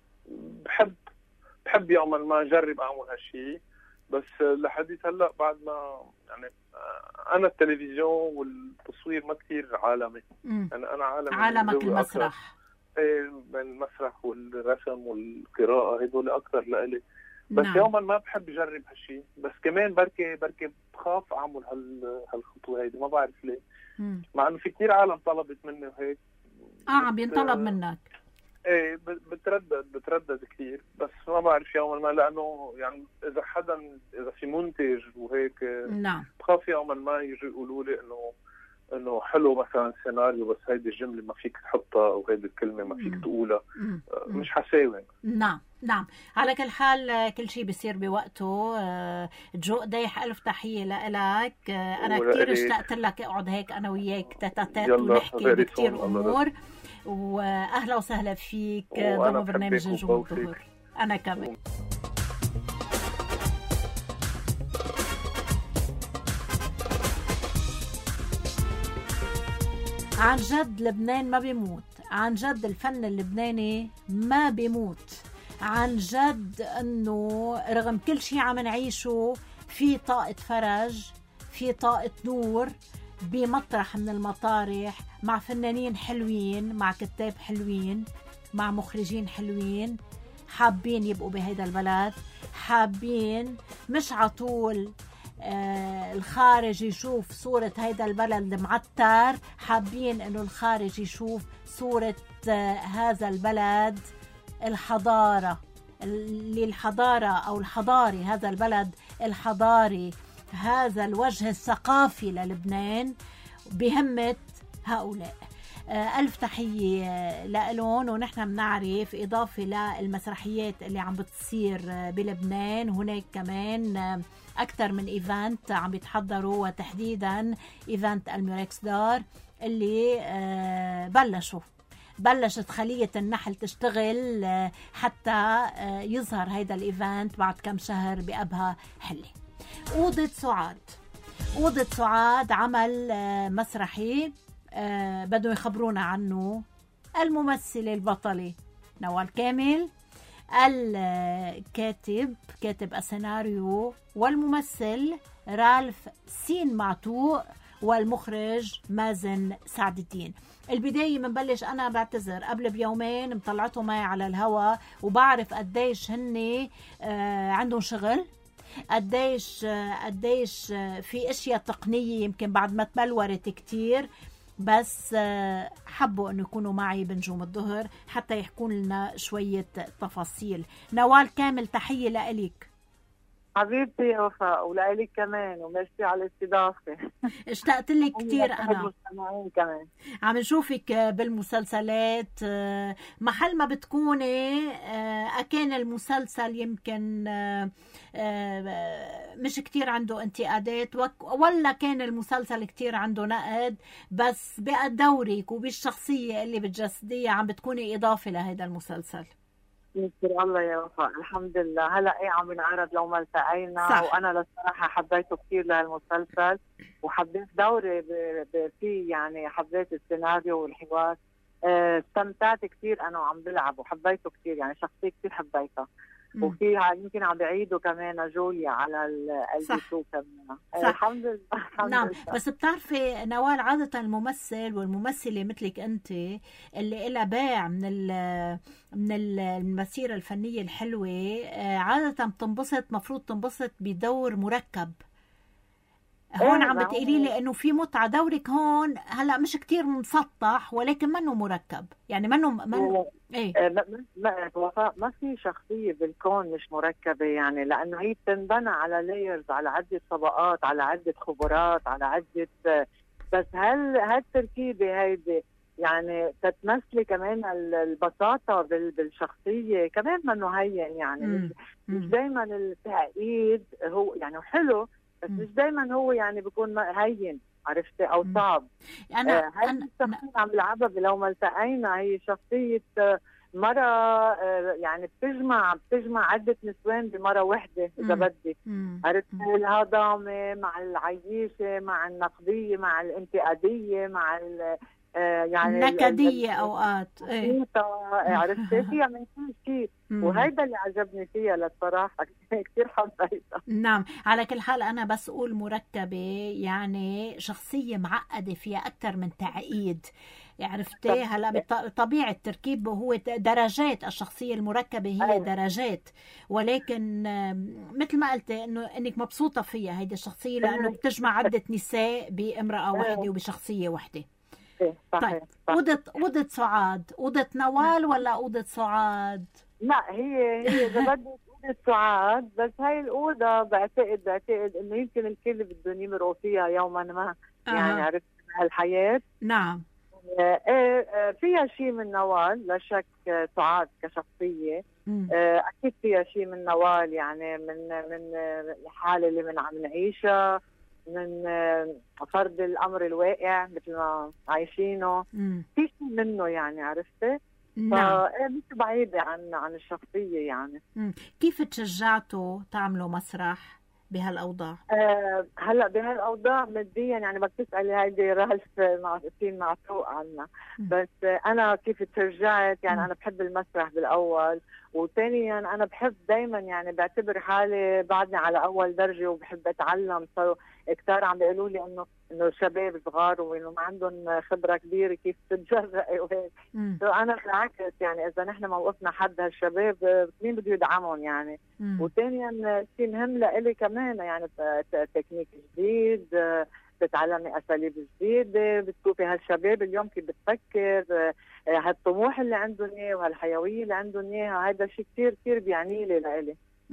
بحب يوما ما اجرب اعمل هالشيء، بس لحديث هلا بعد ما يعني انا التلفزيون والتصوير ما كثير عالمي. انا عالمك المسرح. بين المسرح والرسم والقراءه هدول اكثر لإلي. بس نعم. يوما ما بحب اجرب هالشيء، بس كمان بركي بخاف اعمل هالخطوه هيدي، ما بعرف ليه. مع انه في كثير عالم طلبت مني وهيك. عم بينطلب منك. ايه بتردد كثير، بس ما بعرف يوما ما، لانه يعني اذا في منتج وهيك، نعم، بخاف يوما ما يجي يقولوا لي انه انه حلو مثلا سيناريو بس هيدي الجمله ما فيك تحطها او هيدي الكلمه ما فيك تقولها، مش حساوي. نعم نعم. على كل حال كل شيء بيصير بوقته. جو قديح ألف تحية لك. أنا كتير اشتقت لك اقعد هيك أنا وياك تتاتات ونحكي بكتير أمور، وأهلا وسهلا فيك ضمن برنامج نجوم الظهر. أنا كمان. عن جد لبنان ما بيموت، عن جد الفن اللبناني ما بيموت، عن جد انه رغم كل شيء عم نعيشه في طاقة فرج، في طاقة نور بمطرح من المطارح، مع فنانين حلوين، مع كتاب حلوين، مع مخرجين حلوين حابين يبقوا بهيدا البلد، حابين مش عطول الخارج يشوف صورة هيدا البلد المعتر، حابين انه الخارج يشوف صورة هذا البلد الحضارة، اللي الحضارة او الحضاري، هذا البلد الحضاري، هذا الوجه الثقافي للبنان بهمة هؤلاء. ألف تحية لألون. ونحن بنعرف إضافة للمسرحيات اللي عم بتصير بلبنان، هناك كمان أكثر من إيفنت عم بيتحضروا، وتحديدا إيفنت الميركس دار اللي بلشت خلية النحل تشتغل حتى يظهر هيدا الإيفنت بعد كم شهر بأبها حلة. أوضة سعاد عمل مسرحي بدهم يخبرونا عنه. الممثلة البطلة نوال كامل، كاتب السيناريو والممثل رالف سين معتوق، والمخرج مازن سعد الدين. البداية منبلش، أنا بعتذر قبل بيومين مطلعته معي على الهواء، وبعرف قديش هني عندهم شغل، قديش في اشياء تقنية يمكن بعد ما تبلورت كتير، بس حبوا أن يكونوا معي بنجوم الظهر حتى يحكون لنا شوية تفاصيل. نوال كامل، تحية لأليك حبيبتي يا وفاء، ولأليك كمان، وميرسي على الاستضافة. اشتقت لك كتير. أنا كمان عم نشوفك بالمسلسلات، محل ما بتكوني أكان المسلسل يمكن مش كتير عنده انتقادات، ولا كان المسلسل كتير عنده نقد، بس بقى دورك وبالشخصية اللي بتجسديها عم بتكوني إضافة لهذا المسلسل. نشكر الله يا وفاء، الحمد لله. هلا عم ينعرض لو ما التقينا، وانا للصراحه حبيته كثير لهالمسلسل، وحبيت دوري فيه، يعني حبيت السيناريو والحوار، استمتعت كثير انا وعم بلعب، وحبيته كثير، يعني شخصيه كثير حبيتها. وفي يمكن عم بعيدوا كمان جوليا على اليوتيوب كمان. الحمد لله. نعم. بس بتعرفي نوال، عادة الممثل والممثلة مثلك أنت اللي إلها باع من المسيرة الفنية الحلوة، عادة مفروض تنبسط بدور مركب. هون عم بتقولي لي انه في متعه، دورك هون هلا مش كتير مسطح، ولكن منه مركب، يعني منه ايه ما في شخصيه بالكون مش مركبه، يعني لانه هي بتنبنى على لايرز، على عده طبقات، على عده خبرات، على عده، بس هالتركيبه هيدي يعني تتمثلي كمان البساطه بالشخصيه كمان، منه هين، يعني مش دائما التعقيد هو يعني حلو، بس مش دايما هو يعني بيكون هين، عرفتي، او صعب. انا الشخصيه عم بلعبها لو ما التقينا، هي شخصيه مرة يعني بتجمع عدة نسوان بمرة واحدة إذا بدك، عرفتي، الهضامة مع العييشة مع النقدية مع الانتقادية مع يعني النكدية أوقات، عرفتي، فيها من كل شيء، وهيدا اللي عجبني فيها للصراحة، كتير حبيتها. نعم. على كل حال أنا بس أقول مركبة، يعني شخصية معقدة فيها أكثر من تعقيد، عرفتي. هلا طبيعة التركيب هو درجات، الشخصية المركبة هي درجات، ولكن مثل ما قلت انك مبسوطة فيها هيدي الشخصية، لأنه بتجمع عدة نساء بامرأة واحدة وبشخصية واحدة. صحيح. طيب، أوضة سعاد، أوضة نوال ولا أوضة سعاد؟ لا، هي إذا بدك أوضة سعاد، بس هاي الأوضة بعتقد إنه يمكن الكل بدهم يمرقوا فيها يوما ما، يعني عرفت بهالحياة. نعم. فيها شيء من نوال لا شك. سعاد كشخصية أكيد فيها شيء من نوال، يعني من الحالة اللي عم نعيشها، من فرض الأمر الواقع مثل ما عايشينه، في شيء منه يعني، عرفتي؟ نعم. مش بعيدة عن الشخصية يعني. كيف تشجعتوا تعملوا مسرح بهالأوضاع؟ هلا بهالأوضاع ماديا يعني بدك تسألي هيدي رالف معتوق عنا. بس أنا كيف تشجعت يعني أنا بحب المسرح بالأول، وثانيا أنا بحب دايما يعني بعتبر حالي بعدني على أول درجة وبحب أتعلم. صاروا كتار عم بيقولوا لي إنه شباب صغار وإنه ما عندهم خبرة كبيرة كيف تتجرأي وهيك. أنا بالعكس يعني إذا نحن ما وقفنا حد هالشباب مين بده يدعمهم يعني. وثانيا شيء مهم لإلي كمان يعني تكنيك جديد، بتتعلمي أساليب جديدة، بتشوفي هالشباب اليوم كيف بتفكر، هالطموح اللي عندهم إياه وهالحيوية اللي عندهم إياها. هذا شيء كتير كتير بيعني لي لإلي.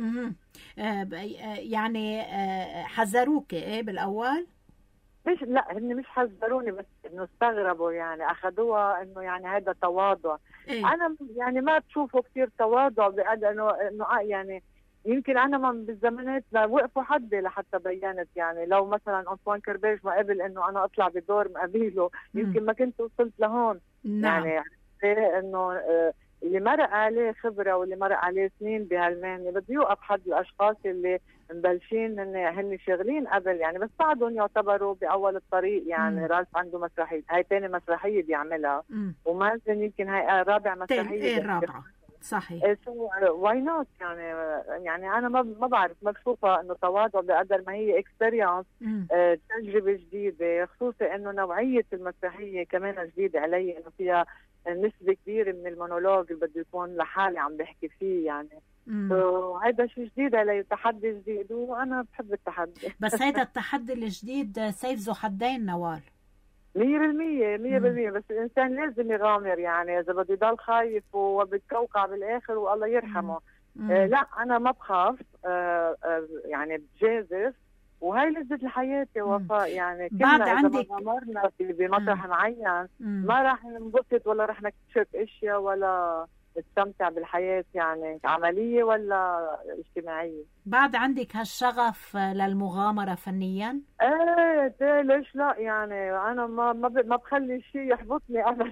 يعني حذروك ايه بالاول؟ مش لا هن مش حذروني، بس انه استغربوا يعني، اخذوها انه يعني هذا تواضع. إيه؟ انا يعني ما بشوفه كثير تواضع بقد انه يعني يمكن انا ما بالزمانات وقفوا حدي لحتى بينت يعني. لو مثلا أنطوان كرباج ما قبل انه انا اطلع بدور مقابله يمكن ما كنت وصلت لهون. نعم. يعني انه اللي مرق عليه خبرة واللي مرق عليه سنين بهالمهنة بده يوقف حد الأشخاص اللي مبلشين هن شغلين قبل يعني، بس بعدهم يعتبروا بأول الطريق يعني. رالف عنده مسرحية، هاي تاني مسرحية بيعملها، ومازن يمكن هاي رابع مسرحية. الرابعة صحيح. واي نوت يعني أنا ما بعرف، ما بشوفها إنه تواضع بقدر ما هي اكسبيرينس، تجربة جديدة، خصوصا إنه نوعية المسرحية كمان جديدة علي، إنه فيها نسبة كبيرة من المونولوج اللي بده يكون لحالي عم بحكي فيه يعني. هذا شيء جديد علي، تحدي جديد، وأنا بحب التحدي. بس هذا التحدي الجديد سيف ذو حدين نوال. 100% بس الإنسان لازم يغامر يعني. إذا بده يضل خايف وبتكوكع بالآخر والله يرحمه. لا أنا ما بخاف، يعني بجازف، وهي لذة الحياة يا وفاء يعني. بعد عندك إذا ما غامرنا بمسرح معين ما راح ننبسط ولا راح نكتشف اشياء ولا نستمتع بالحياة يعني، عملية ولا اجتماعية. بعد عندك هالشغف للمغامرة فنيا؟ ايه ليش لا يعني. انا ما بخلي شيء يحبطني ابدا.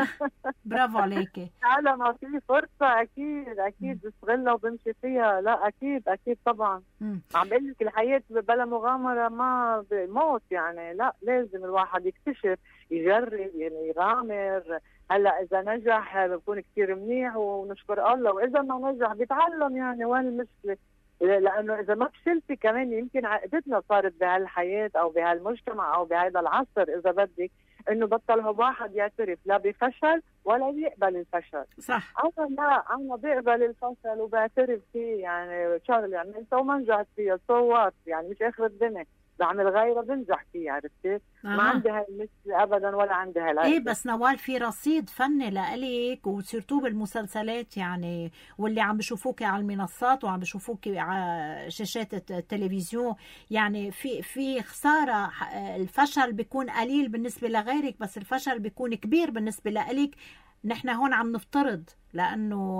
برافو عليكي. على ما في فرصة اكيد بستغلها وبمشي فيها. لا اكيد طبعا. عم بقول لك الحياة بلا مغامرة ما بموت يعني. لا لازم الواحد يكتشف، يجرب يعني، يغامر. هلا اذا نجح بكون كثير منيح ونشكر الله، واذا ما نجح بيتعلم يعني. وين المشكلة؟ لانه اذا ما فشلتي كمان يمكن عقدتنا صارت بهالحياه او بهالمجتمع او بهذا العصر اذا بدك، انه بطل هو واحد يعترف لا بفشل ولا يقبل الفشل. صح. انا بقبل الفشل وبعترف فيه يعني. شغله عملتها وما نجحت فيها صوت يعني، مش اخر الدنيا، بعمل غيره بنجح فيه، عرفتي؟ ما عندي هاي المشكله ابدا ولا عندي هاي ايه. بس نوال في رصيد فني لإلك وسيرتو بالمسلسلات يعني، واللي عم بشوفوك على المنصات وعم بشوفوك على شاشات التلفزيون يعني. في خساره، الفشل بيكون قليل بالنسبه لغيرك بس الفشل بيكون كبير بالنسبه لإلك. نحن هون عم نفترض لانه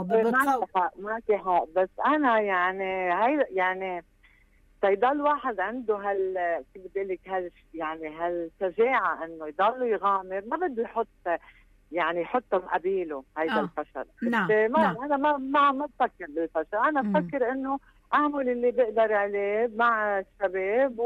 معك حق. بس انا يعني هاي يعني فيضل واحد عنده كيف بدي لك يعني هالشجاعه انه يضل يغامر، ما بده يحط يعني يحطه مقابله هيدا الفشل. نعم. انا ما بفكر بالفشل، انا بفكر انه اعمل اللي بقدر عليه مع الشباب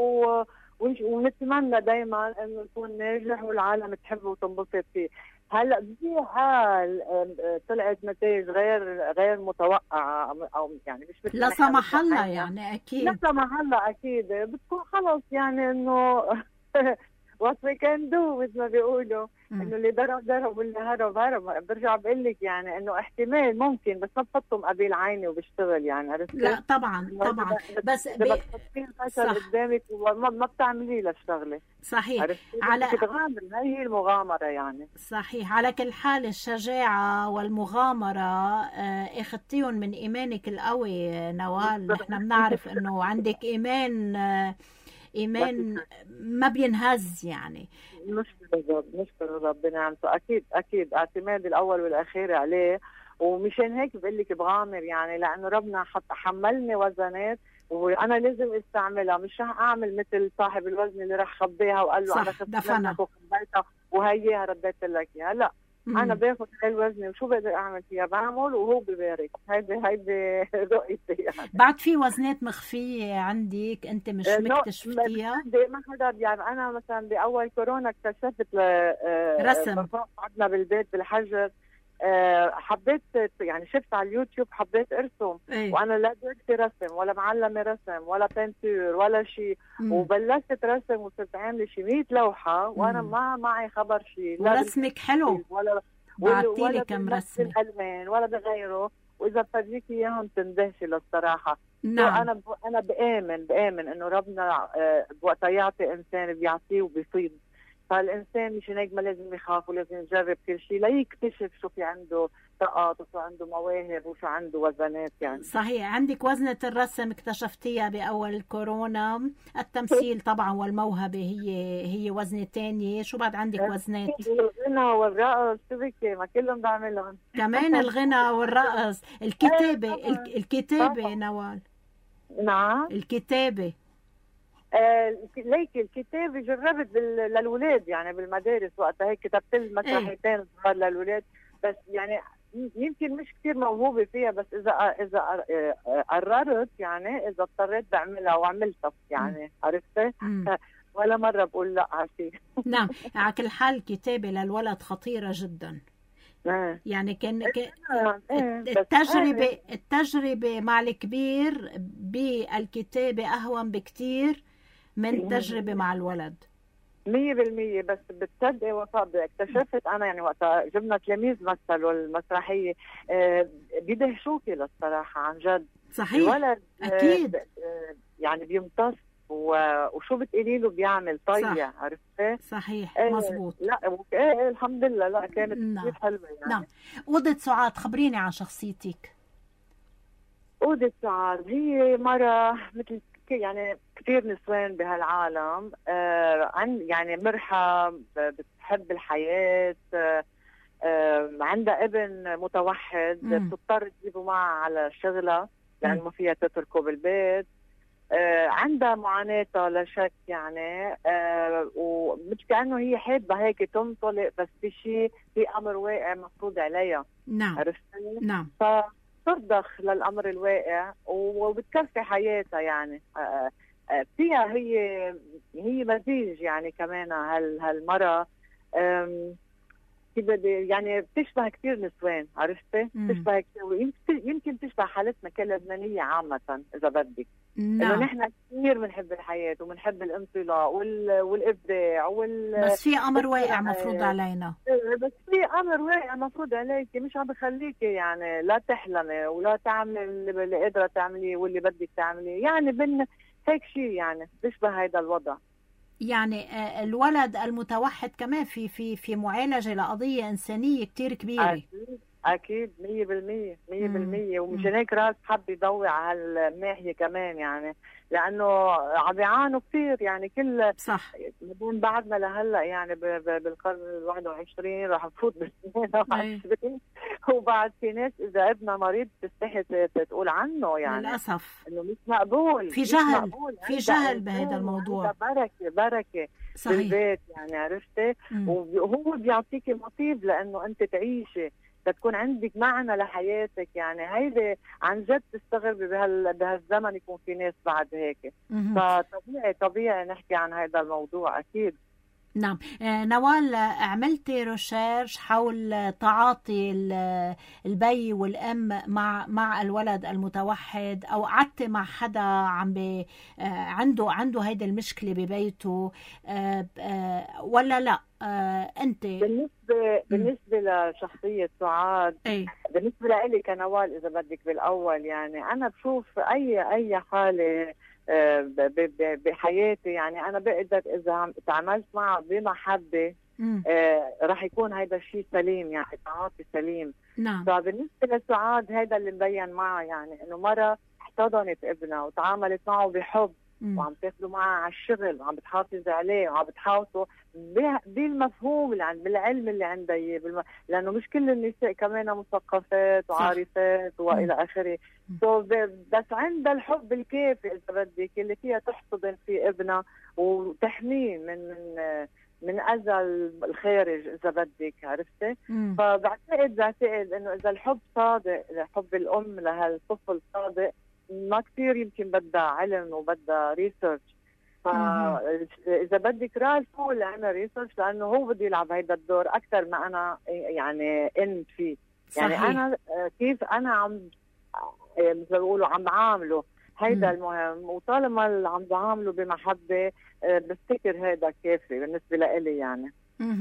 ونتمنى دائما انه يكون ناجح والعالم تحبه وتنبسط فيه. هلا في حال طلعت نتائج غير متوقعه او يعني مش مثل لا سمح الله يعني اكيد لا سمح الله اكيد بتكون خلص يعني انه what we can do مثل ما بيقولوا، انه اللي ضرب واللي هرب. برجع بقول لك يعني انه احتمال ممكن، بس ما بحطه مقابل عيني وبشتغل يعني، عرفتي؟ لا طبعا بس بتحطين فشل قدامك وما بتعمليه للشغله. صحيح. على هي المغامره يعني. صحيح. على كل حال الشجاعه والمغامره اخذتيهم من ايمانك القوي نوال. نحن بنعرف انه عندك ايمان إيمان ما بينهز يعني. نشكر الرب بنعمته. أكيد اعتمادي الأول والأخير عليه، ومشان هيك بقول لك بغامر يعني، لأنه ربنا حملني وزنات وانا لازم استعملها. مش رح اعمل مثل صاحب الوزن اللي رح خبيها وقال له انا خفت منك وخبيتها وهيها رديت لك اياها. لا، انا باخذ هاي الوزن وشو بقدر اعمل فيها بعمل وهو ببارك. هيدي رؤيتي يعني. بعد في وزنات مخفيه عندك انت مش مكتشفتيها؟ ما حدا يعني. انا مثلا باول كورونا اكتشفت رسم عندنا بالبيت بالحجر. حبيت يعني، شفت على اليوتيوب حبيت ارسم. وانا لا درستي رسم ولا معلمه رسم ولا بنتور ولا شيء، وبلشت رسم وصرت عامله شي 100 لوحه وانا ما معي خبر شيء. ورسمك حلو بعتيلي كم رسمه الالوان ولا بغيره، واذا بفرجيكي اياهم تندهشي للصراحه. نعم. انا بآمن انه ربنا وقت يعطي انسان بيعطيه وبيصيب. فالإنسان مش هيك ما لازم يخاف ولازم يجرب كل شيء ليكتشف شو في عنده طاقات وشو عنده مواهب وشو عنده وزنات يعني. صحيح. عندك وزنة الرسم اكتشفتيها بأول كورونا، التمثيل طبعا والموهبة هي وزنة تانية. شو بعد عندك وزنات؟ الغنى والرقص، شو بك ما كلهم بعملهم. كمان الغنى والرقص. الكتابة نوال. نعم الكتابة. ليك الكتابة جربت للولاد يعني بالمدارس وقتها، هيك كتبت مسرحيتين صغار للولاد، بس يعني يمكن مش كثير موهوبة فيها، بس إذا قررت يعني، إذا اضطريت بعملها وعملتها يعني. عرفتي؟ ولا مرة بقول لا على شيء. نعم. على كل حال الكتابة للولد خطيرة جدا. يعني كان التجربة مع الكبير بالكتابة أهون بكتير من تجربة مع الولد. 100%. بس بتصدقي وفاء اكتشفت انا يعني وقتها جبنا تلاميذ مثلوا المسرحيه بيدهشوكي للصراحه عن جد. صحيح. الولد اكيد يعني بيمتص وشو بتقولي له بيعمل طيع. عرفتي؟ صحيح. مزبوط. لا الحمد لله. لا كانت كثير حلوه يعني. نعم. أوضة سعاد، خبريني عن شخصيتك. أوضة سعاد هي مرة مثل يعني كثير نسوان بهالعالم، يعني مرحة، بتحب الحياة، عندها ابن متوحد بتضطر تجيبه معها على شغلها لأنه ما فيها تتركه بالبيت. عندها معاناتها لا شك يعني، ومش كأنه هي حابة هيك تنطلق، بس في أمر واقع مفروض عليها. نعم. عرفتي؟ نعم. ترضخ للأمر الواقع وبتكفي حياتها يعني. فيها هي مزيج يعني كمان هالمرة. يعني بتشبه كثير نسوان. عرفتي؟ بتشبه كثير، يمكن تشبه حالتنا كلبنانية عامة إذا بدك. إنه نحن كثير بنحب الحياة وبنحب الانطلاق والإبداع بس في أمر واقع مفروض علينا. بس في أمر واقع مفروض عليكي مش عم بخليكي يعني لا تحلمي ولا تعملي اللي قادرة تعمليه واللي بدك تعمليه يعني. هيك شيء يعني بيشبه هيدا الوضع. يعني الولد المتوحد كمان في معالجة لقضية إنسانية كتير كبيرة. أكيد 100%. ومشان هيك راس حب يضوي على هالناحية كمان يعني، لأنه عم بيعانوا كثير يعني. كل صح. من بعدنا لهلا يعني بالقرن 21 راح نفوت بال22 وبعد في ناس إذا ابنها مريض تستحي تقول عنه يعني. للأسف إنه مش مقبول. في جهل. في جهل بهذا الموضوع. بركة صحيح. بالبيت يعني. عرفتي؟ وهو بيعطيكي مطيب لأنه أنت تعيشي، تكون عندك معنى لحياتك يعني. هيدي عن جد تستغربي بهالزمن يكون في ناس بعد هيك. فطبيعي نحكي عن هذا الموضوع أكيد. نعم. نوال، عملتي ريسيرش حول تعاطي البي والأم مع الولد المتوحد، أو قعدتي مع حدا عنده هيدا المشكلة ببيته ولا لا؟ أنت بالنسبة لشخصية سعاد، بالنسبة لي كنوال إذا بدك بالأول يعني، أنا بشوف أي حالة بحياتي يعني أنا بقدر إذا تعاملت معه بمحبة راح يكون هيدا الشيء سليم يعني، تعاطي سليم. نعم. فبالنسبة لسعاد هيدا اللي مبين معه يعني، إنه مرة احتضنت ابنها وتعاملت معه بحب وعم تاخذوا معه على الشغل وعم بتحافظ عليه وعم بتحاوطوا بالمفهوم اللي عند بالعلم اللي عندها اياه لانه مش كل النساء كمان مثقفات وعارفات والى اخره. بس عندها الحب الكافي اذا بدك اللي فيها تحتضن في ابنها وتحميه من اذى الخارج اذا بدك، عرفتي؟ فبعتقد انه اذا الحب صادق، حب الام لهالطفل صادق، ما كثير يمكن بدها علم وبدها ريسيرش. فاذا بدك رال فول عمل ريسيرش لانه هو بده يلعب هيدا الدور اكثر ما انا يعني ان فيه. يعني صحيح. انا كيف انا عم مثل ما بيقولوا عم بعامله هيدا المهم، وطالما عم بعامله بمحبه بفتكر هيدا كافي بالنسبه لإلي. يعني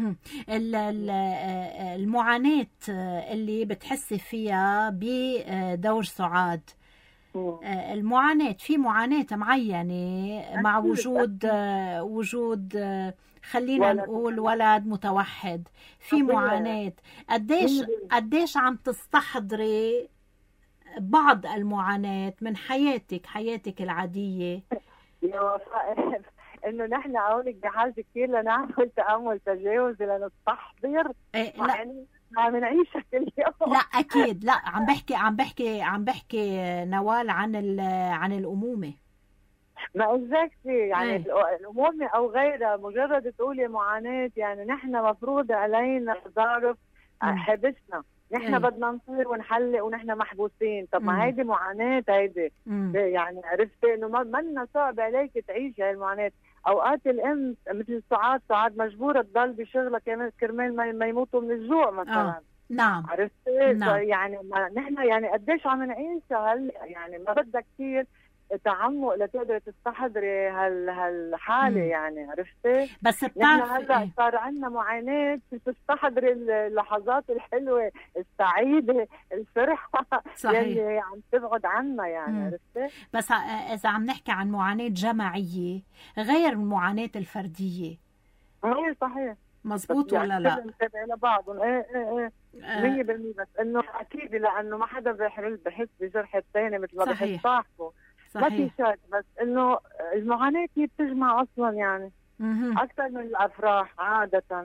المعاناه اللي بتحسي فيها بدور سعاد، المعاناة، في معاناة معينة مع وجود خلينا نقول ولد متوحد، في معاناة. قديش عم تستحضري بعض المعاناة من حياتك العادية؟ يا وفاء انه نحن هونك بحاجه كثير لنعمل تامل تجاوزي لنستحضر يعني عم نعيشها كل يوم. لا اكيد، لا عم بحكي نوال عن الامومه. ما اكزاكتلي يعني الامومه او غيرها، مجرد تقولي معاناه يعني نحن مفروض علينا ظرف حبسنا، نحن بدنا نصير ونحلق ونحن محبوسين. طب ما هيدي معاناه هيدي يعني عرفتي انه ما لنا صعب عليك تعيشي هاي المعاناه. اوقات الام مثل سعاد مجبوره تضل بشغلها كرمال ما يموتوا من الجوع مثلا. نعم عرفتي؟ نعم. يعني نحن يعني قديش عم نعيشها يعني ما بدها كثير تعمق لتقدر تستحضري هالحاله يعني، عرفتي؟ بس نحن هلا صار عندنا معاناه تستحضري اللحظات الحلوه السعيده الفرحه اللي عم تبعد عنا يعني، عرفتي؟ بس اذا عم نحكي عن معاناه جماعيه غير المعاناه الفرديه. صحيح مظبوط ولا لا؟ بنتابع لبعضهم 100%. بس انه اكيد لانه ما حدا بحس بجرح الثاني مثل ما بحس صاحبه. ما في شك، بس انه المعاناه هي بتجمع اصلا يعني اكثر من الافراح عاده.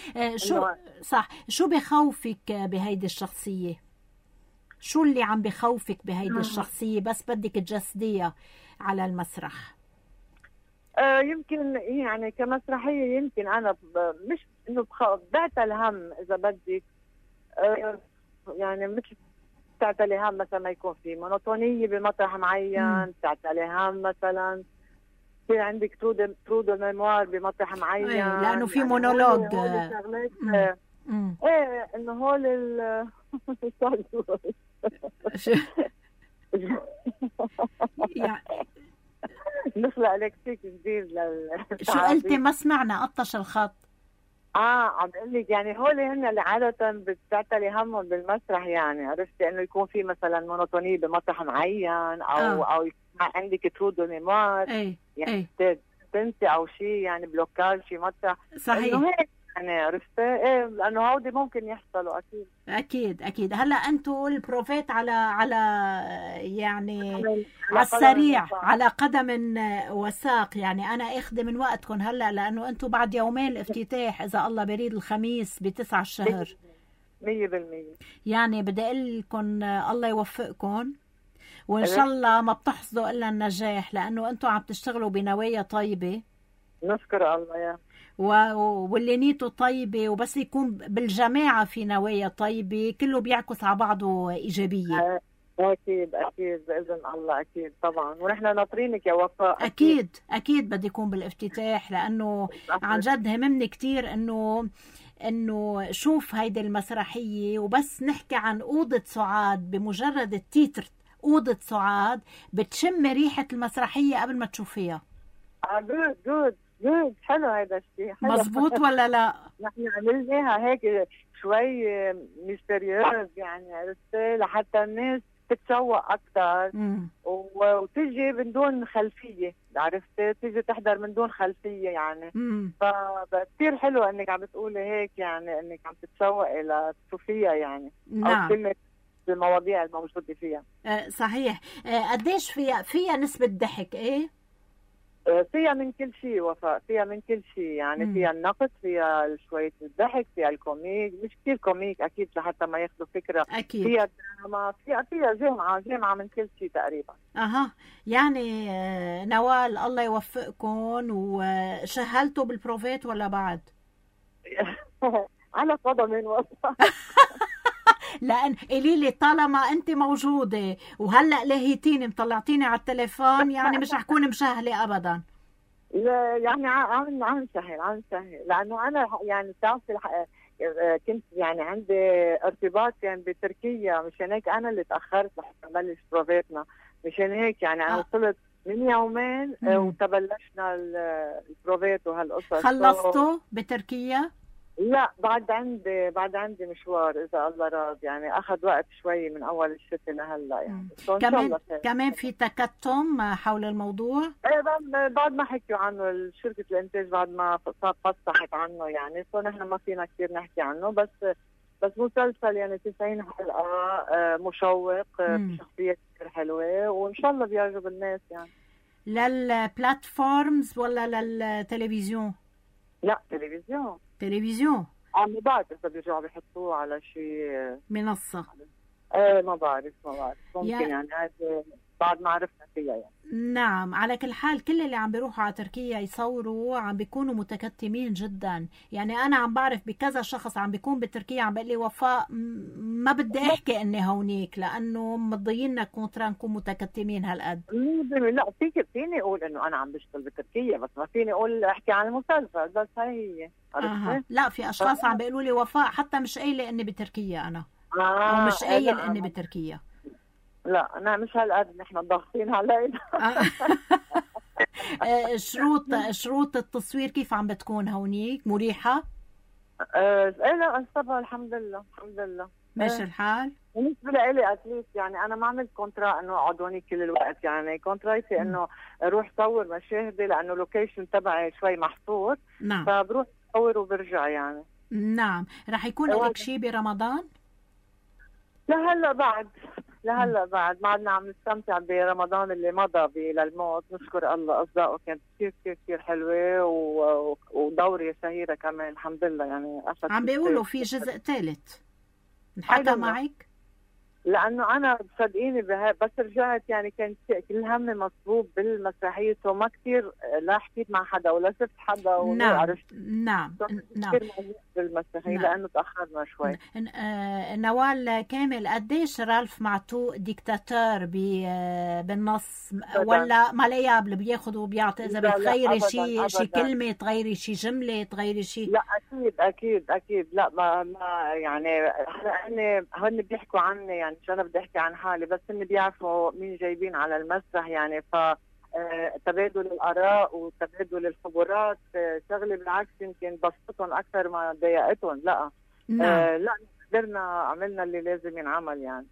شو بخوفك بهيدي الشخصيه؟ شو اللي عم بخوفك بهيدي الشخصيه بس بدك تجسديها على المسرح؟ يمكن يعني كمسرحيه يمكن انا مش انه بعتها الهم اذا بدك يعني مثل بتعتلي هم مثلا ما يكون في مونوتونيه بمطرح معين، بتعتلي هم مثلا في عندك ترود ميموار بمطرح معين لانه في مونولوج. ايه انه هول نخلق لكسيك جديد شو قلتي؟ ما سمعنا، قطش الخط. عم بقول لك يعني هول هن اللي عاده بتعتلي همهم بالمسرح يعني، عرفتي؟ انه يكون في مثلا مونوتونيه بمطرح معين او عندك ترود ميموار يعني تنسي او شيء يعني بلوكاج شي مسرح. صحيح. انه هيك يعني، عرفتي؟ ايه لانه هودي ممكن يحصلوا اكيد. هلا انتم البروفيت على يعني على السريع على قدم وساق. يعني انا اخذ من وقتكم هلا لانه انتم بعد يومين الافتتاح اذا الله بريد الخميس ب9 الشهر 100%. يعني بدي اقول لكم الله يوفقكم وان شاء الله ما بتحصدوا الا النجاح، لانه انتم عم تشتغلوا بنوايا طيبه. نشكر الله يا واللي نيته طيبة وبس يكون بالجماعة في نوايا طيبة كله بيعكس على بعضه إيجابية. أكيد بإذن الله أكيد طبعا، ونحن ناطرينك يا وفاء. أكيد بدي يكون بالافتتاح، لأنه عن جد هممني كتير إنه شوف هيدي المسرحية وبس نحكي عن أوضة سعاد. بمجرد التيتر أوضة سعاد بتشم ريحة المسرحية قبل ما تشوفيها. جود حلو هذا الشيء. مزبوط ولا لا؟ نحن عملناها هيك شوي ميستيريوز يعني، عرفتي؟ لحتى الناس تتشوق اكثر وتجي من دون خلفيه، عرفتي؟ تيجي تحضر من دون خلفيه يعني. فكثير حلو انك عم بتقولي هيك يعني، انك عم تتشوقي لتشوفيها يعني. نعم. او كلمه المواضيع الموجوده فيها. صحيح. قديش فيها نسبه ضحك؟ ايه فيها من كل شيء وفاء، فيها من كل شيء يعني. فيها النقد، فيها شوية الضحك، فيها الكوميك، مش كتير كوميك أكيد لحتى ما ياخذوا فكرة. أكيد. فيها دراما، فيها جامعة من كل شيء تقريبا. يعني نوال الله يوفقكم. وشهلتوا بالبروفيت ولا بعد؟ على صدمة وفاء. لأن قليلي طالما أنت موجودة وهلأ لهيتيني مطلعتيني على التليفون، يعني مش رح كون مشهلة أبدا. لا يعني عم سهل لأنه أنا يعني بتعرفي كنت يعني عندي ارتباط كان بتركيا، مشان هيك أنا اللي تأخرت لحتى نبلش بروفيتنا. مشان هيك يعني أنا وصلت من يومين وتبلشنا البروفيت وهالقصص. خلصتوا بتركيا؟ لا بعد عندي مشوار اذا الله راد، يعني اخذ وقت شوي من اول الشتاء لهلا يعني. كمان في تكتم حول الموضوع. بعد ما حكيوا عنه شركه الانتاج، بعد ما فصحت عنه يعني، نحن ما فينا كثير نحكي عنه. بس مسلسل يعني 90 حلقه مشوق، بشخصيه كثير حلوه، وان شاء الله بيعجب الناس يعني. للبلاتفورمز ولا للتلفزيون؟ لا تلفزيون. ما بعرف اذا بيرجعوا بيحطوه على شيء منصة. ما بعرف ممكن يعني هذا بعد ما عرفنا فيها يعني. نعم. على كل حال كل اللي عم بيروحوا على تركيا يصوروا عم بيكونوا متكتمين جدا. يعني انا عم بعرف بكذا شخص عم بيكون بتركيا عم بيقول لي وفاء ما بدي احكي اني هونيك لانه مضينا كونترا نكون متكتمين هالقد. لا فيني اقول انه انا عم بشتغل بتركيا، بس ما فيني اقول احكي عن المسلسل بس. هي لا في اشخاص عم بيقولوا لي وفاء حتى مش قايله اني بتركيا انا ومش قايل اني بتركيا. لا انا مش هالقد نحن ضاغطين علينا. شروط التصوير كيف عم بتكون هونيك؟ مريحه؟ لا طبعا الحمد لله ماشي الحال. بالنسبه لي اتليست يعني انا ما عملت كونترا انه اقعد هونيك كل الوقت، يعني كونترايتي انه اروح صور مشاهدي لانه لوكيشن تبعي شوي محصور. نعم. فبروح صور وبرجع يعني. نعم. رح يكون لك شيء برمضان؟ لهلا بعد ما عدنا عم نستمتع برمضان اللي مضى للموت، نشكر الله. أصداقه كانت كثير حلوة، ودورة شهيرة كمان الحمد لله يعني. عم بيقولوا في جزء ثالث انحكى معك؟ لأنه أنا صدقيني بس رجعت يعني كان كل همي مصبوب بالمسرحية، وما كثير لا حكيت مع حدا ولا شفت حدا ولا عرفت. نعم. بالمسرحية لأنه تأخرنا شوي. نوال كامل، قديش رالف معتوق ديكتاتور بالنص ولا ماليابل بياخذ وبيعطي؟ إذا بتغيري شيء كلمة، تغيري شيء جملة، تغيري شيء؟ لا أكيد لا ما يعني هن بيحكوا عني يعني، مش أنا بدي أحكي عن حالي، بس هن بيعرفوا مين جايبين على المسرح يعني. تبادل الآراء وتبادل الخبرات شغلة بالعكس يمكن بسطتهم أكثر ما ضايقتهم. لا لا قدرنا عملنا اللي لازم ينعمل يعني.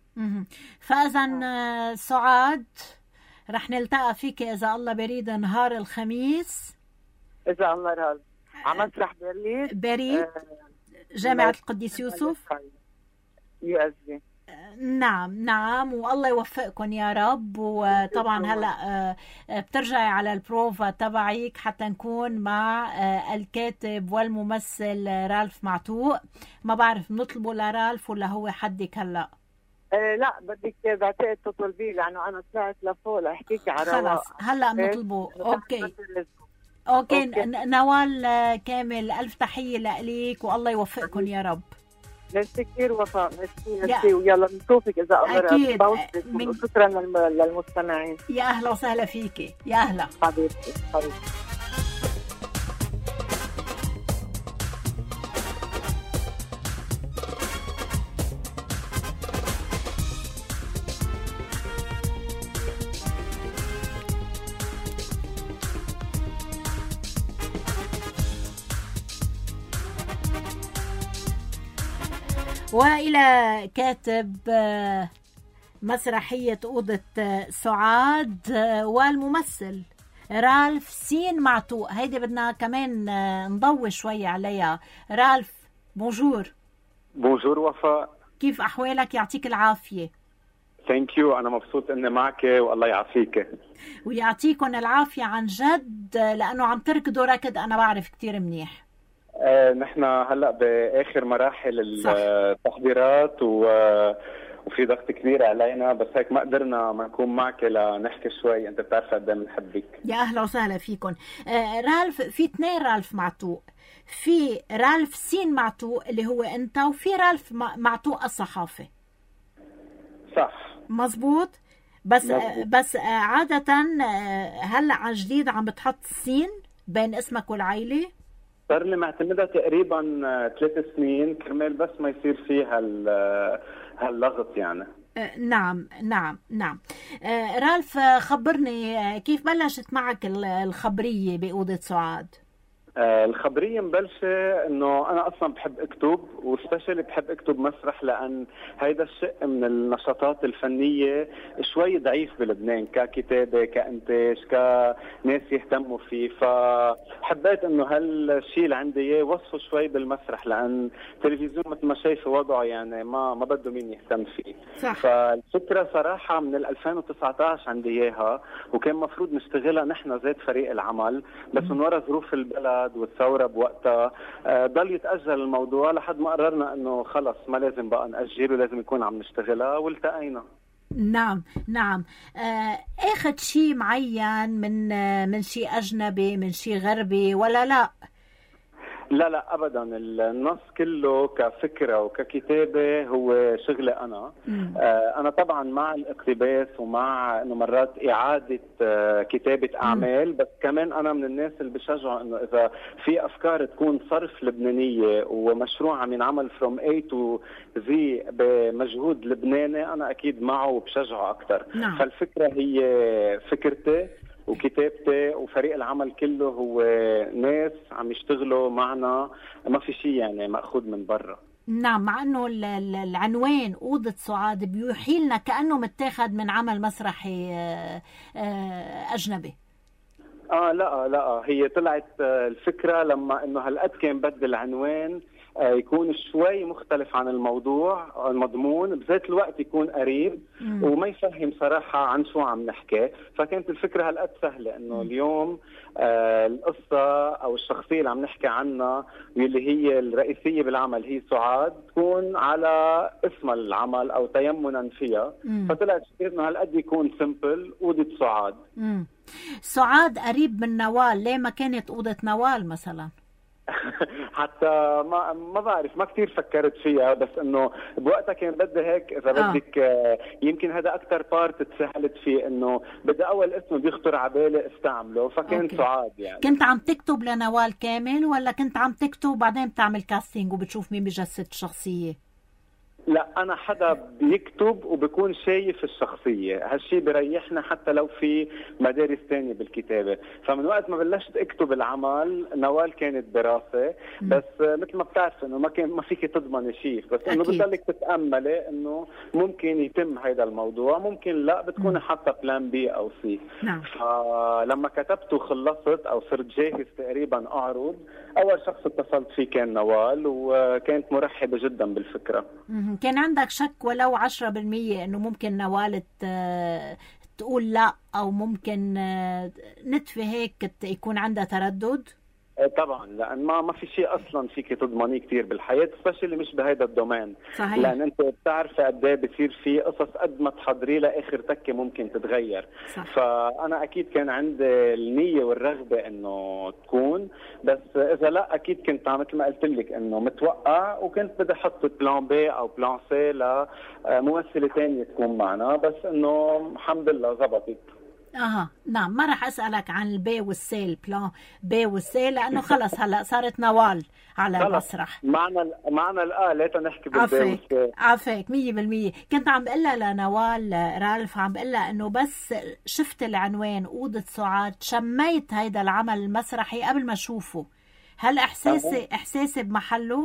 فإذا سعاد رح نلتقى فيك إذا الله بريد نهار الخميس إذا الله راد على مسرح بريد جامعة القديس يوسف USB. نعم والله يوفقكم يا رب. وطبعا هلا بترجعي على البروفا تبعك حتى نكون مع الكاتب والممثل رالف معتوق. ما بعرف نطلبه لرالف ولا هو حدك هلا؟ لا بدك بعتقد تطلبيه لانه انا طلعت لفوق لاحكيك على خلص هلا بنطلبه. اوكي نوال كامل الف تحيه لك والله يوفقكم يا رب. ميرسي كثير وفاء، ميرسي ويلا نشوفك اذا اكيد. شكرا للمستمعين. يا اهلا وسهلا فيكي. يا اهلا حبيبتي. وإلى كاتب مسرحية أوضة سعاد والممثل رالف سين معتوق. هيدي بدنا كمان نضوي شوي عليها. رالف بونجور. بونجور وفاء، كيف أحوالك؟ يعطيك العافية. ثانك يو، انا مبسوط اني معك والله يعافيك. ويعطيكم العافيه عن جد، لانه عم تركضوا ركض انا بعرف كتير منيح. نحن هلا باخر مراحل التحضيرات وفي ضغط كبير علينا، بس هيك ما قدرنا ما نكون معك لنحكي شوي. انت بتعرف قد ايه بنحبك. يا اهلا وسهلا فيكم. رالف، في 2 رالف معتوق، في رالف سين معتوق اللي هو انت، وفي رالف معتوق الصحافه. صح مزبوط. بس عاده هلا عن جديد عم بتحط سين بين اسمك والعائله. صار لي معتمدها تقريبا 3 سنين كرمال بس ما يصير فيها هاللغط يعني. نعم. رالف، خبرني كيف بلشت معك الخبرية بأوضة سعاد؟ الخبرية مبلشة انه انا اصلا بحب اكتب، وسبيشلي بحب اكتب مسرح، لان هيدا الشيء من النشاطات الفنية شوي ضعيف بلبنان ككتابة كانتاج كناس يهتموا فيه. فحبيت انه هالشيء اللي عندي اياه وصفه شوي بالمسرح، لان التلفزيون مثل ما شايفه وضعه يعني ما بده مين يهتم فيه. صح. فالفكرة صراحة من 2019 عندي اياها، وكان مفروض نشتغلها نحن ذات فريق العمل، بس من وراء ظروف البلد والثورة بوقتها ضل يتأجل الموضوع لحد ما قررنا انه خلص ما لازم بقى نأجل ولازم يكون عم نشتغلها، والتقينا. نعم. اخذ شيء معين من شيء اجنبي، من شيء غربي ولا لا؟ لا ابدا، النص كله كفكره وككتابه هو شغلي انا. انا طبعا مع الاقتباس ومع انه مرات اعاده كتابه اعمال، بس كمان انا من الناس اللي بشجعوا انه اذا في افكار تكون صرف لبنانيه ومشروع عم ينعمل فروم A to Z بمجهود لبناني، انا اكيد معه وبشجعه اكثر. فالفكره هي فكرتي وكتابتي، وفريق العمل كله هو ناس عم يشتغلوا معنا، ما في شيء يعني مأخوذ من برا. نعم، مع انه العنوان أوضة سعاد بيوحي لنا كأنه متاخد من عمل مسرحي أجنبي. لا هي طلعت الفكرة لما انه هالقد كان بدي العنوان يكون شوي مختلف عن الموضوع المضمون، بذات الوقت يكون قريب وما يفهم صراحة عن شو عم نحكي. فكانت الفكرة هالقد سهلة انه اليوم القصة او الشخصية اللي عم نحكي عنها واللي هي الرئيسية بالعمل هي سعاد تكون على اسم العمل او تيمنا فيها. فطلعت انه هالقد يكون سمبل أوضة سعاد. سعاد قريب من نوال، ليه ما كانت أوضة نوال مثلا؟ حتى ما بعرف، ما كثير فكرت فيها، بس انه بوقتها كان بدي هيك اذا بدك يمكن هذا اكثر بارت تسهلت فيه، انه بدي اول اسم بيخطر على بالي استعمله، فكان سعاد. يعني كنت عم تكتب لنوال كامل ولا كنت عم تكتب وبعدين بتعمل كاستينج وبتشوف مين بجسد الشخصية؟ لا، أنا حدا بيكتب وبكون شايف الشخصية، هالشي بريحنا حتى لو في مدارس تانية بالكتابة. فمن وقت ما بلشت أكتب العمل نوال كانت براسي، بس مثل ما بتعرف إنه ما فيك تضمن شيء، بس إنه بتضلك تتأملي إنه ممكن يتم هذا الموضوع، ممكن لا، بتكون حتى بلان بي أو سي. فلما كتبت وخلصت أو صرت جاهز تقريبا أعرض، أول شخص اتصلت فيه كان نوال، وكانت مرحبة جدا بالفكرة. كان عندك شك ولو 10% انه ممكن نوال تقول لا، او ممكن نتفه هيك يكون عندها تردد؟ طبعا، لان ما في شيء اصلا فيك تضمنيه كثير بالحياه، سبيشلي مش بهذا الدومين. صحيح. لان انت بتعرف قد ايه بصير في قصص قد ما تحضري لها اخر تكه ممكن تتغير. صح. فانا اكيد كان عندي النيه والرغبه انه تكون، بس اذا لا اكيد كنت مثل ما قلت لك انه متوقع، وكنت بدي احط بلان بي او بلان سي لممثله ثانيه تكون معنا، بس انه الحمد لله زبطت. نعم، ما راح أسألك عن البي والسي، البلان بي والسي، لأنه خلص هلأ صارت نوال على المسرح. معنا الآلة تنحكي بالبي والسي. عافيك 100%. كنت عم بقلها لنوال رالف، عم بقلها إنه بس شفت العنوان أوضة سعاد شميت هيدا العمل المسرحي قبل ما أشوفه. هل إحساسي بمحله؟